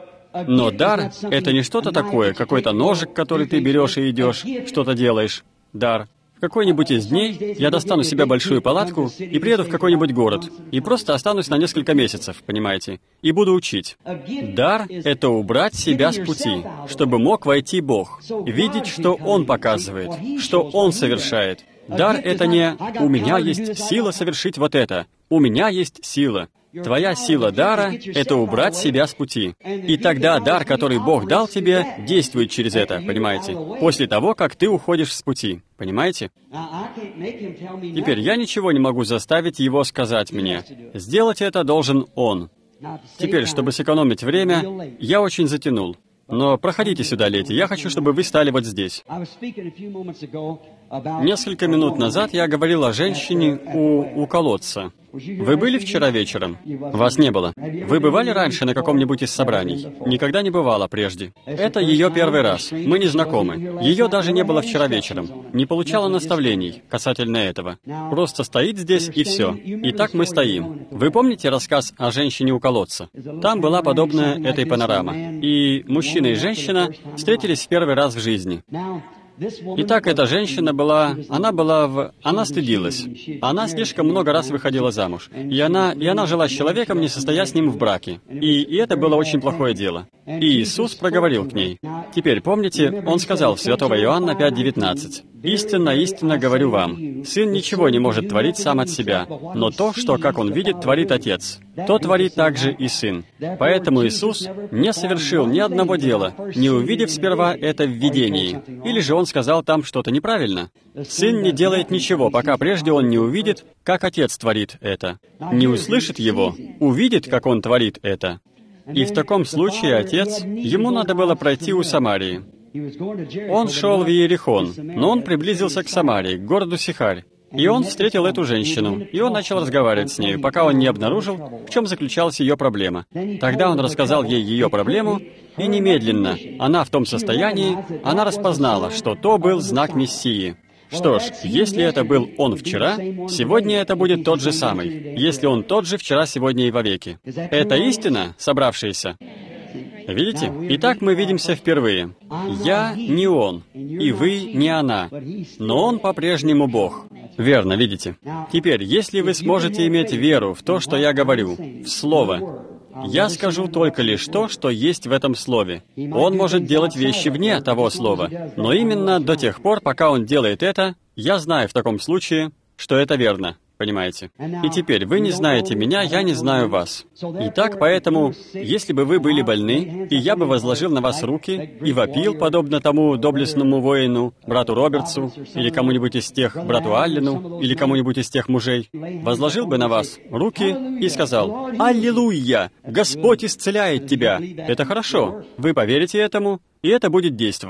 Но дар — это не что-то такое, какой-то ножик, который ты берешь и идешь, что-то делаешь. Дар. В какой-нибудь из дней я достану себе большую палатку и приеду в какой-нибудь город, и просто останусь на несколько месяцев, понимаете, и буду учить. Дар — это убрать себя с пути, чтобы мог войти Бог, видеть, что Он показывает, что Он совершает. Дар — это не «у меня есть сила совершить вот это», «у меня есть сила». Твоя сила дара — это убрать себя с пути. И тогда дар, который Бог дал тебе, действует через это, понимаете? После того, как ты уходишь с пути, понимаете? Теперь я ничего не могу заставить его сказать мне. Сделать это должен он. Теперь, чтобы сэкономить время, я очень затянул. Но проходите сюда, леди. Я хочу, чтобы вы стали вот здесь. Несколько минут назад я говорил о женщине у колодца. Вы были вчера вечером? Вас не было. Вы бывали раньше на каком-нибудь из собраний? Никогда не бывало прежде. Это ее первый раз. Мы не знакомы. Ее даже не было вчера вечером. Не получала наставлений касательно этого. Просто стоит здесь и все. И так мы стоим. Вы помните рассказ о женщине у колодца? Там была подобная этой панорама. И мужчина и женщина встретились в первый раз в жизни. Итак, эта женщина она стыдилась. Она слишком много раз выходила замуж. И она жила с человеком, не состоя с ним в браке. И это было очень плохое дело. И Иисус проговорил к ней. Теперь, помните, Он сказал в Святого Иоанна 5:19. «Истинно, истинно говорю вам, Сын ничего не может творить сам от себя, но то, что, как Он видит, творит Отец, то творит также и Сын». Поэтому Иисус не совершил ни одного дела, не увидев сперва это в видении. Или же Он сказал там что-то неправильно. Сын не делает ничего, пока прежде Он не увидит, как Отец творит это. Не услышит Его, увидит, как Он творит это. И в таком случае Отец, Ему надо было пройти у Самарии. Он шел в Иерихон, но он приблизился к Самарии, к городу Сихарь. И он встретил эту женщину, и он начал разговаривать с нею, пока он не обнаружил, в чем заключалась ее проблема. Тогда он рассказал ей ее проблему, и немедленно, она в том состоянии, она распознала, что то был знак Мессии. Что ж, если это был он вчера, сегодня это будет тот же самый, если он тот же вчера, сегодня и вовеки. Это истина, собравшиеся? Видите? Итак, мы видимся впервые. Я не он, и вы не она, но он по-прежнему Бог. Верно, видите? Теперь, если вы сможете иметь веру в то, что я говорю, в Слово, я скажу только лишь то, что есть в этом Слове. Он может делать вещи вне того Слова, но именно до тех пор, пока он делает это, я знаю в таком случае, что это верно. Понимаете? И теперь, вы не знаете меня, я не знаю вас. Итак, поэтому, если бы вы были больны, и я бы возложил на вас руки и вопил, подобно тому доблестному воину, брату Робертсу, или кому-нибудь из тех, брату Аллену, или кому-нибудь из тех мужей, возложил бы на вас руки и сказал: «Аллилуйя! Господь исцеляет тебя!» Это хорошо. Вы поверите этому, и это будет действовать.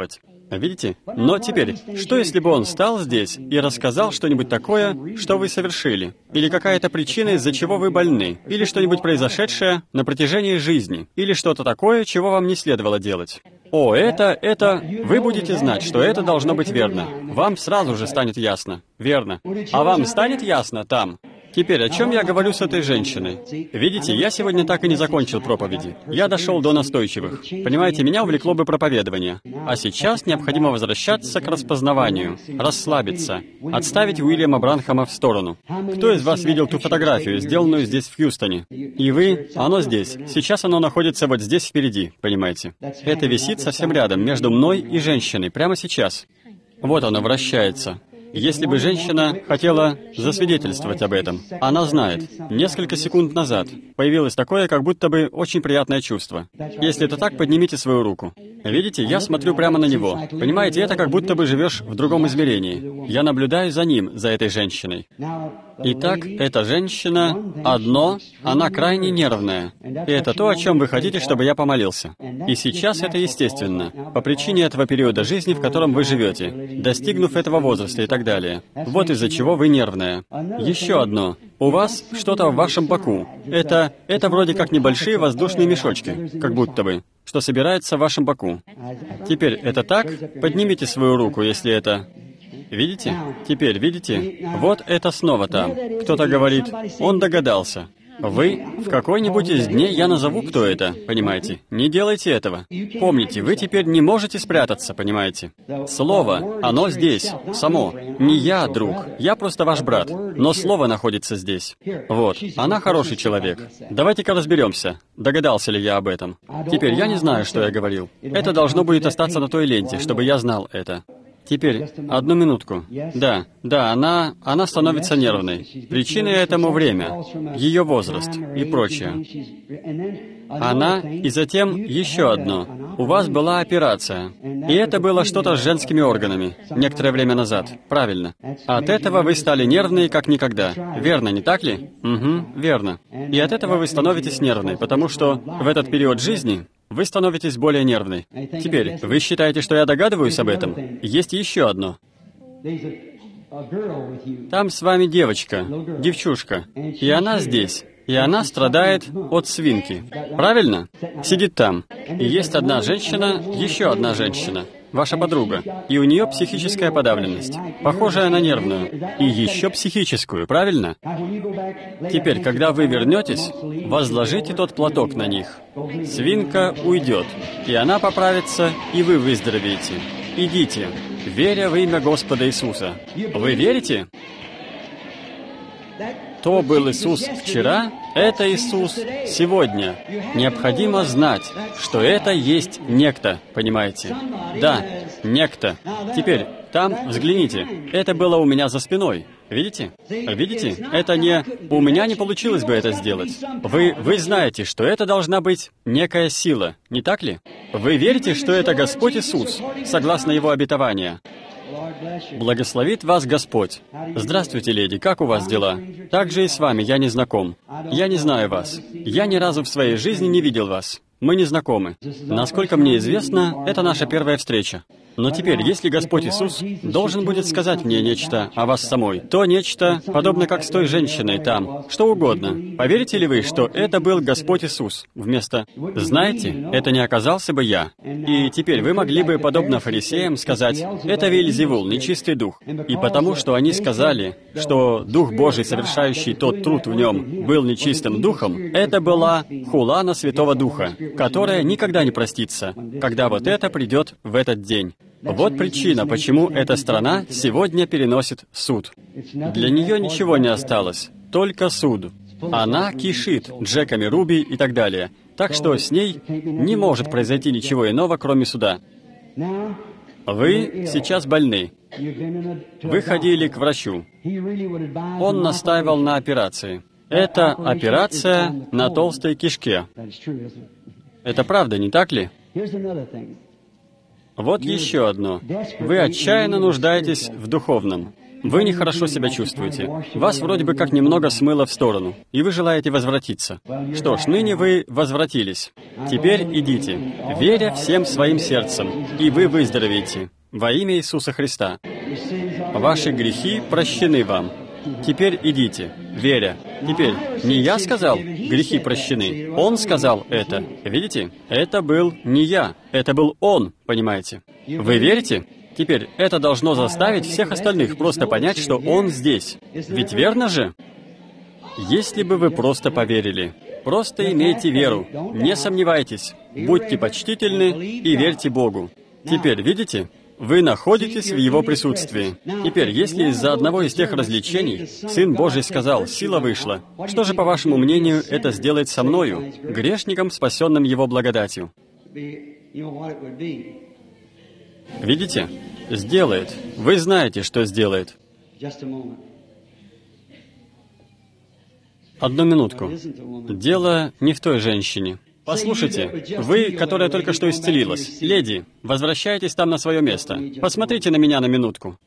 Видите? Но теперь, что если бы он стал здесь и рассказал что-нибудь такое, что вы совершили? Или какая-то причина, из-за чего вы больны? Или что-нибудь произошедшее на протяжении жизни? Или что-то такое, чего вам не следовало делать? О, это... Вы будете знать, что это должно быть верно. Вам сразу же станет ясно. Верно. А вам станет ясно там? Теперь, о чем я говорю с этой женщиной? Видите, я сегодня так и не закончил проповеди. Я дошел до настойчивых. Понимаете, меня увлекло бы проповедование. А сейчас необходимо возвращаться к распознаванию, расслабиться, отставить Уильяма Бранхама в сторону. Кто из вас видел ту фотографию, сделанную здесь, в Хьюстоне? И вы, оно здесь. Сейчас оно находится вот здесь впереди, понимаете? Это висит совсем рядом, между мной и женщиной, прямо сейчас. Вот оно вращается. Если бы женщина хотела засвидетельствовать об этом, она знает. Несколько секунд назад появилось такое, как будто бы очень приятное чувство. Если это так, поднимите свою руку. Видите, я смотрю прямо на него. Понимаете, это как будто бы живешь в другом измерении. Я наблюдаю за ним, за этой женщиной. Итак, эта женщина одно, она крайне нервная. И это то, о чем вы хотите, чтобы я помолился. И сейчас это естественно, по причине этого периода жизни, в котором вы живете, достигнув этого возраста и так далее. Вот из-за чего вы нервная. Еще одно. У вас что-то в вашем боку. Это вроде как небольшие воздушные мешочки, как будто бы, что собирается в вашем боку. Теперь, это так? Поднимите свою руку, если это... Видите? Теперь, видите? Вот это снова там. Кто-то говорит, он догадался. Вы, в какой-нибудь из дней я назову, кто это, понимаете? Не делайте этого. Помните, вы теперь не можете спрятаться, понимаете? Слово, оно здесь, само. Не я, друг, я просто ваш брат, но слово находится здесь. Вот, она хороший человек. Давайте-ка разберемся, догадался ли я об этом. Теперь, я не знаю, что я говорил. Это должно будет остаться на той ленте, чтобы я знал это. Теперь, одну минутку. Да, она становится нервной. Причиной этому время, ее возраст и прочее. Она, и затем еще одно. У вас была операция. И это было что-то с женскими органами, некоторое время назад. Правильно. От этого вы стали нервные, как никогда. Верно, не так ли? Угу, верно. И от этого вы становитесь нервной, потому что в этот период жизни вы становитесь более нервной. Теперь, вы считаете, что я догадываюсь об этом? Есть еще одно. Там с вами девочка, девчушка, и она здесь. И она страдает от свинки. Правильно? Сидит там. И есть одна женщина, еще одна женщина, ваша подруга, и у нее психическая подавленность, похожая на нервную, и еще психическую, правильно? Теперь, когда вы вернетесь, возложите тот платок на них. Свинка уйдет, и она поправится, и вы выздоровеете. Идите, веря во имя Господа Иисуса. Вы верите? То был Иисус вчера, это Иисус сегодня. Необходимо знать, что это есть некто, понимаете? Да, некто. Теперь, там, взгляните, это было у меня за спиной. Видите? Видите? Это не... У меня не получилось бы это сделать. Вы знаете, что это должна быть некая сила, не так ли? Вы верите, что это Господь Иисус, согласно Его обетованию? Благословит вас Господь. Здравствуйте, леди, как у вас дела? Так же и с вами, я не знаком. Я не знаю вас. Я ни разу в своей жизни не видел вас. Мы не знакомы. Насколько мне известно, это наша первая встреча. Но теперь, если Господь Иисус должен будет сказать мне нечто о вас самой, то нечто, подобно как с той женщиной там, что угодно. Поверите ли вы, что это был Господь Иисус вместо «Знаете, это не оказался бы я». И теперь вы могли бы, подобно фарисеям, сказать «Это Веельзевул, нечистый дух». И потому, что они сказали, что Дух Божий, совершающий тот труд в нем, был нечистым духом, это была хула на Святого Духа, которая никогда не простится, когда вот это придет в этот день. Вот причина, почему эта страна сегодня переносит суд. Для нее ничего не осталось, только суд. Она кишит Джеками Руби и так далее. Так что с ней не может произойти ничего иного, кроме суда. Вы сейчас больны. Вы ходили к врачу. Он настаивал на операции. Это операция на толстой кишке. Это правда, не так ли? Вот еще одно. Вы отчаянно нуждаетесь в духовном. Вы нехорошо себя чувствуете. Вас вроде бы как немного смыло в сторону, и вы желаете возвратиться. Что ж, ныне вы возвратились. Теперь идите, веря всем своим сердцем, и вы выздоровеете. Во имя Иисуса Христа. Ваши грехи прощены вам. Теперь идите, веря. Теперь, не я сказал, грехи прощены. Он сказал это. Видите? Это был не я. Это был Он, понимаете? Вы верите? Теперь, это должно заставить всех остальных просто понять, что Он здесь. Ведь верно же? Если бы вы просто поверили. Просто имейте веру. Не сомневайтесь. Будьте почтительны и верьте Богу. Теперь, видите? Вы находитесь в Его присутствии. Теперь, если из-за одного из тех развлечений Сын Божий сказал, сила вышла, что же, по вашему мнению, это сделает со мною, грешником, спасенным Его благодатью? Видите? Сделает. Вы знаете, что сделает. Одну минутку. Дело не в той женщине. Послушайте, вы, которая только что исцелилась, леди, возвращайтесь там на свое место. Посмотрите на меня на минутку.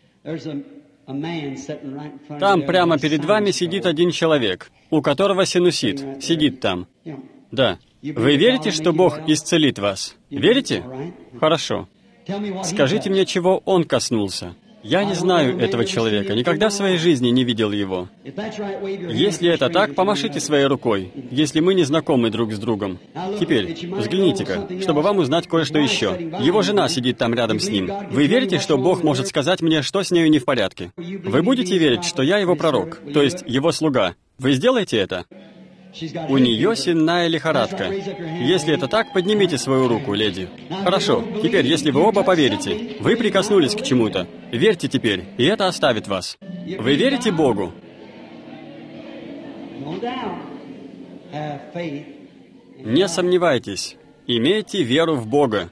Там прямо перед вами сидит один человек, у которого синусит, сидит там. Да. Вы верите, что Бог исцелит вас? Верите? Хорошо. Скажите мне, чего Он коснулся. Я не знаю этого человека, никогда в своей жизни не видел его. Если это так, помашите своей рукой, если мы не знакомы друг с другом. Теперь, взгляните-ка, чтобы вам узнать кое-что еще. Его жена сидит там рядом с ним. Вы верите, что Бог может сказать мне, что с нею не в порядке? Вы будете верить, что я его пророк, то есть его слуга? Вы сделаете это? У нее сенная лихорадка. Если это так, поднимите свою руку, леди. Хорошо. Теперь, если вы оба поверите, вы прикоснулись к чему-то. Верьте теперь, и это оставит вас. Вы верите Богу? Не сомневайтесь. Имейте веру в Бога.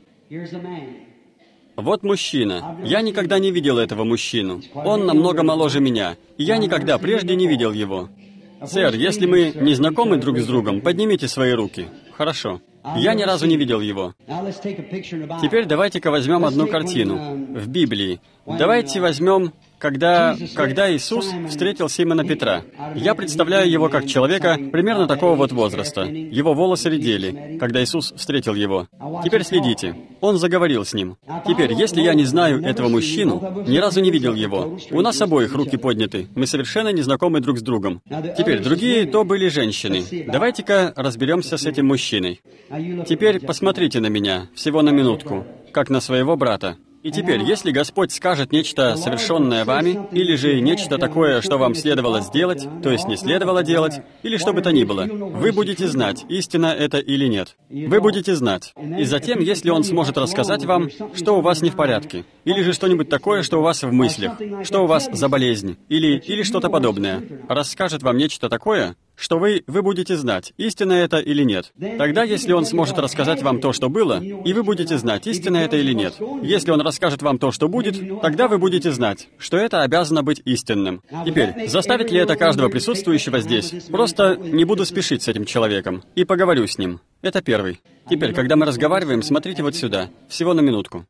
Вот мужчина. Я никогда не видел этого мужчину. Он намного моложе меня, и я никогда прежде не видел его. Сэр, если мы не знакомы друг с другом, поднимите свои руки. Хорошо. Я ни разу не видел его. Теперь давайте-ка возьмем одну картину в Библии. Давайте возьмем, когда Иисус встретил Симона Петра. Я представляю его как человека примерно такого вот возраста. Его волосы редели, когда Иисус встретил его. Теперь следите. Он заговорил с ним. Теперь, если я не знаю этого мужчину, ни разу не видел его, у нас обоих руки подняты, мы совершенно не знакомы друг с другом. Теперь, другие то были женщины. Давайте-ка разберемся с этим мужчиной. Теперь посмотрите на меня, всего на минутку, как на своего брата. И теперь, если Господь скажет нечто, совершенное вами, или же нечто такое, что вам следовало сделать, то есть не следовало делать, или что бы то ни было, вы будете знать, истина это или нет. Вы будете знать. И затем, если Он сможет рассказать вам, что у вас не в порядке, или же что-нибудь такое, что у вас в мыслях, что у вас за болезнь, или что-то подобное, расскажет вам нечто такое, что вы будете знать, истина это или нет. Тогда, если Он сможет рассказать вам то, что было, и вы будете знать, истина это или нет. Если Он расскажет вам то, что будет, тогда вы будете знать, что это обязано быть истинным. Теперь, заставит ли это каждого присутствующего здесь? Просто не буду спешить с этим человеком и поговорю с ним. Это первый. Теперь, когда мы разговариваем, смотрите вот сюда, всего на минутку.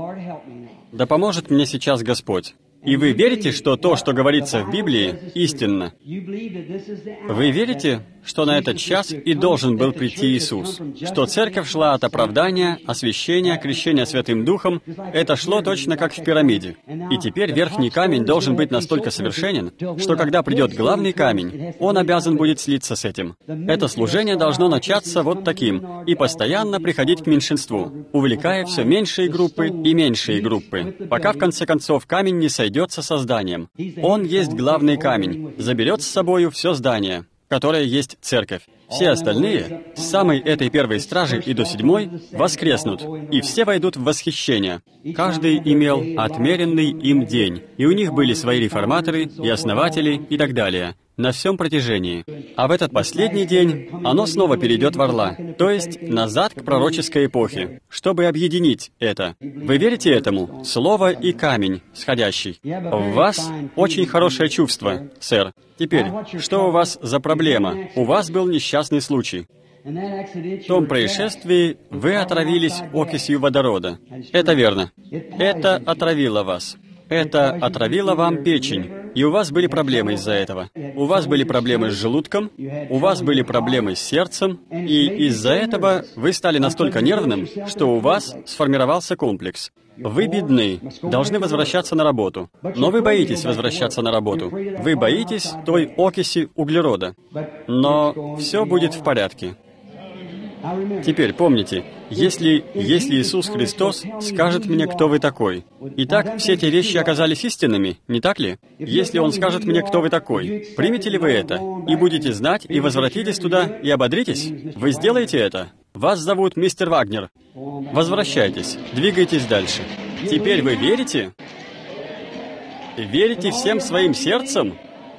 Да поможет мне сейчас Господь. И вы верите, что то, что говорится в Библии, истинно? Вы верите, что на этот час и должен был прийти Иисус? Что церковь шла от оправдания, освящения, крещения Святым Духом? Это шло точно как в пирамиде. И теперь верхний камень должен быть настолько совершенен, что когда придет главный камень, он обязан будет слиться с этим. Это служение должно начаться вот таким и постоянно приходить к меньшинству, увлекая все меньшие группы и меньшие группы, пока в конце концов камень не сойдет со зданием. Он есть главный камень, заберет с собою все здание, которое есть церковь. Все остальные, с самой этой первой стражи и до седьмой, воскреснут, и все войдут в восхищение. Каждый имел отмеренный им день, и у них были свои реформаторы и основатели и так далее, на всем протяжении. А в этот последний день оно снова перейдет в орла, то есть назад к пророческой эпохе, чтобы объединить это. Вы верите этому? Слово и камень, сходящий. В вас очень хорошее чувство, сэр. Теперь, что у вас за проблема? У вас был несчастный случай. В том происшествии вы отравились окисью водорода. Это верно. Это отравило вас. это отравило вам печень, и у вас были проблемы из-за этого. У вас были проблемы с желудком, у вас были проблемы с сердцем, и из-за этого вы стали настолько нервным, что у вас сформировался комплекс. Вы бедны, должны возвращаться на работу. Но вы боитесь возвращаться на работу. Вы боитесь той окиси углерода. Но все будет в порядке. Теперь помните, если Иисус Христос скажет мне, кто вы такой. Итак, все те вещи оказались истинными, не так ли? Если Он скажет мне, кто вы такой, примете ли вы это? И будете знать, и возвратитесь туда, и ободритесь? Вы сделаете это? Вас зовут мистер Вагнер. Возвращайтесь, двигайтесь дальше. Теперь вы верите? Верите всем своим сердцем?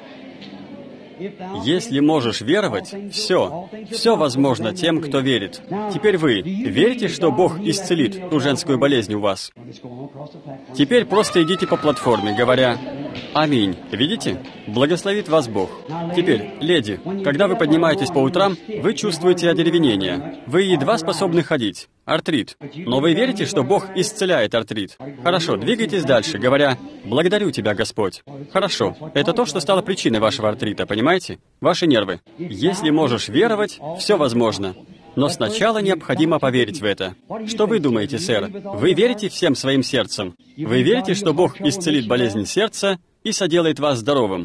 Если можешь веровать, все возможно тем, кто верит. Теперь вы верите, что Бог исцелит ту женскую болезнь у вас? Теперь просто идите по платформе, говоря «Аминь». Видите? Благословит вас Бог. Теперь, леди, когда вы поднимаетесь по утрам, вы чувствуете одеревенение. Вы едва способны ходить. Артрит. Но вы верите, что Бог исцеляет артрит? Хорошо, двигайтесь дальше, говоря «Благодарю Тебя, Господь». Хорошо, это то, что стало причиной вашего артрита, понимаете? Ваши нервы. Если можешь веровать, все возможно. Но сначала необходимо поверить в это. Что вы думаете, сэр? Вы верите всем своим сердцем? Вы верите, что Бог исцелит болезнь сердца и соделает вас здоровым?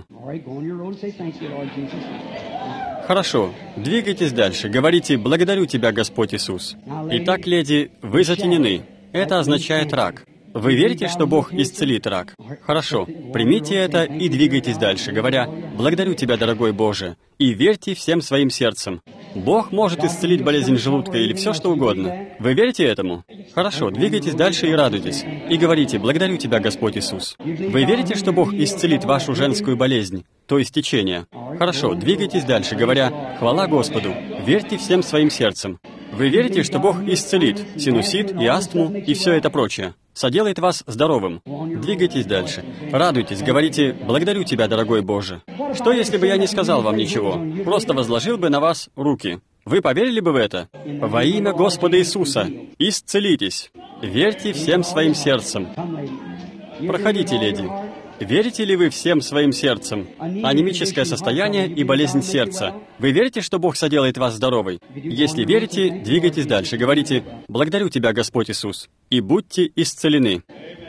Хорошо, двигайтесь дальше, говорите «Благодарю Тебя, Господь Иисус». Итак, леди, вы затенены. Это означает рак. Вы верите, что Бог исцелит рак? Хорошо, примите это и двигайтесь дальше, говоря «Благодарю Тебя, дорогой Боже», и верьте всем своим сердцем. Бог может исцелить болезнь желудка или все, что угодно. Вы верите этому? Хорошо, двигайтесь дальше и радуйтесь. И говорите «Благодарю Тебя, Господь Иисус». Вы верите, что Бог исцелит вашу женскую болезнь, то есть течение? Хорошо, двигайтесь дальше, говоря «Хвала Господу». Верьте всем своим сердцем. Вы верите, что Бог исцелит синусит и астму и все это прочее? Соделает вас здоровым. Двигайтесь дальше. Радуйтесь, говорите «Благодарю Тебя, дорогой Боже». Что, если бы я не сказал вам ничего? Просто возложил бы на вас руки. Вы поверили бы в это? Во имя Господа Иисуса, исцелитесь. Верьте всем своим сердцем. Проходите, леди. Верите ли вы всем своим сердцем? Анемическое состояние и болезнь сердца. Вы верите, что Бог соделает вас здоровой? Если верите, двигайтесь дальше. Говорите «Благодарю Тебя, Господь Иисус», и будьте исцелены.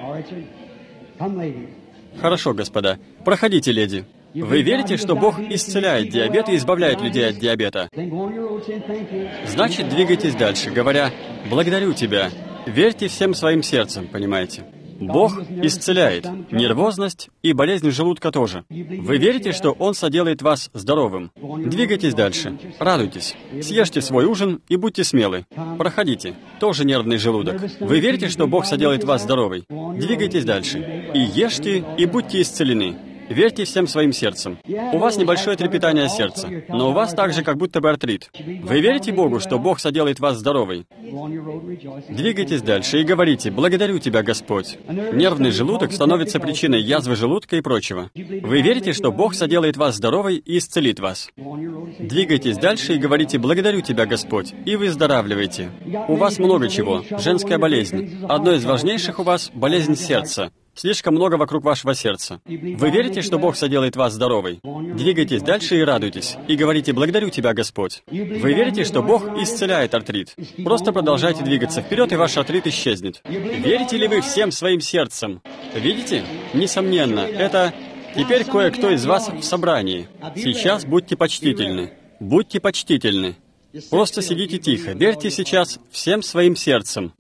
Хорошо, господа. Проходите, леди. Вы верите, что Бог исцеляет диабет и избавляет людей от диабета? Значит, двигайтесь дальше, говоря «Благодарю Тебя». Верьте всем своим сердцем, понимаете? Бог исцеляет нервозность и болезнь желудка тоже. Вы верите, что Он соделает вас здоровым? Двигайтесь дальше. Радуйтесь. Съешьте свой ужин и будьте смелы. Проходите. Тоже нервный желудок. Вы верите, что Бог соделает вас здоровой? Двигайтесь дальше. И ешьте, и будьте исцелены. Верьте всем своим сердцем. У вас небольшое трепетание сердца, но у вас также как будто бы артрит. Вы верите Богу, что Бог соделает вас здоровой? Двигайтесь дальше и говорите «Благодарю Тебя, Господь». Нервный желудок становится причиной язвы желудка и прочего. Вы верите, что Бог соделает вас здоровой и исцелит вас? Двигайтесь дальше и говорите «Благодарю Тебя, Господь», и выздоравливайте. У вас много чего. Женская болезнь. Одно из важнейших у вас – болезнь сердца. Слишком много вокруг вашего сердца. Вы верите, что Бог соделает вас здоровой? Двигайтесь дальше и радуйтесь. И говорите «Благодарю Тебя, Господь». Вы верите, что Бог исцеляет артрит? Просто продолжайте двигаться вперед, и ваш артрит исчезнет. Верите ли вы всем своим сердцем? Видите? Несомненно, это... Теперь кое-кто из вас в собрании. Сейчас будьте почтительны. Будьте почтительны. Просто сидите тихо. Верьте сейчас всем своим сердцем.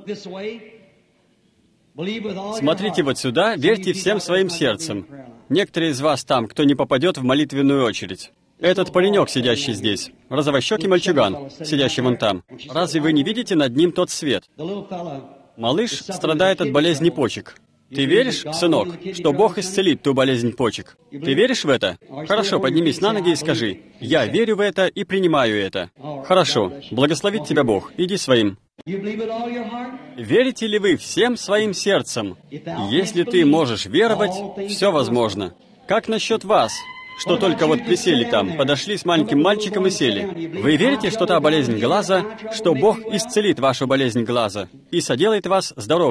Смотрите вот сюда, верьте всем своим сердцем. Некоторые из вас там, кто не попадет в молитвенную очередь. Этот паренек, сидящий здесь, розовощекий мальчуган, сидящий вон там. Разве вы не видите над ним тот свет? Малыш страдает от болезни почек. Ты веришь, сынок, что Бог исцелит ту болезнь почек? Ты веришь в это? Хорошо, поднимись на ноги и скажи: «Я верю в это и принимаю это». Хорошо, благословит тебя Бог. Иди своим. Верите ли вы всем своим сердцем? Если ты можешь веровать, все возможно. Как насчет вас, что только вот присели там, подошли с маленьким мальчиком и сели? Вы верите, что та болезнь глаза, что Бог исцелит вашу болезнь глаза и соделает вас здоровой?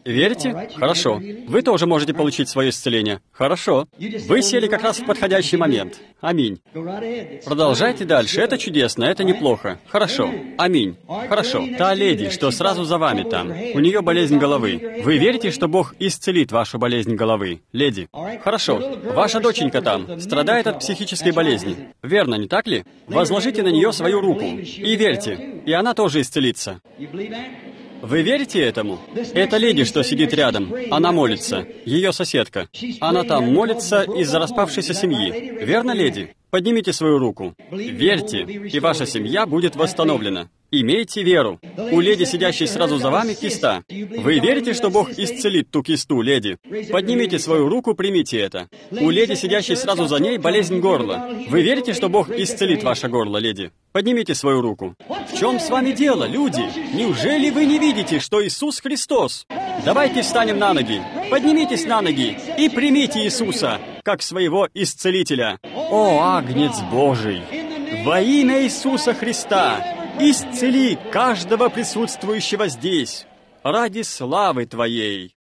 Верите? Хорошо. Вы тоже можете получить свое исцеление. Хорошо. Вы сели как раз в подходящий момент. Аминь. Продолжайте дальше. Это чудесно, это неплохо. Хорошо. Аминь. Хорошо. Та леди, что сразу за вами там, у нее болезнь головы. Вы верите, что Бог исцелит вашу болезнь головы, леди? Хорошо. Ваша доченька там страдает от психической болезни. Верно, не так ли? Возложите на нее свою руку и верьте, и она тоже исцелится. Вы верите этому? Эта леди, что сидит рядом, она молится. Ее соседка. Она там молится из-за распавшейся семьи. Верно, леди? Поднимите свою руку. Верьте, и ваша семья будет восстановлена. Имейте веру. У леди, сидящей сразу за вами, киста. Вы верите, что Бог исцелит ту кисту, леди? Поднимите свою руку, примите это. У леди, сидящей сразу за ней, болезнь горла. Вы верите, что Бог исцелит ваше горло, леди? Поднимите свою руку. В чем с вами дело, люди? Неужели вы не видите, что Иисус Христос? Давайте встанем на ноги. Поднимитесь на ноги и примите Иисуса как своего исцелителя. О, Агнец Божий! Во имя Иисуса Христа! Исцели каждого присутствующего здесь ради славы Твоей.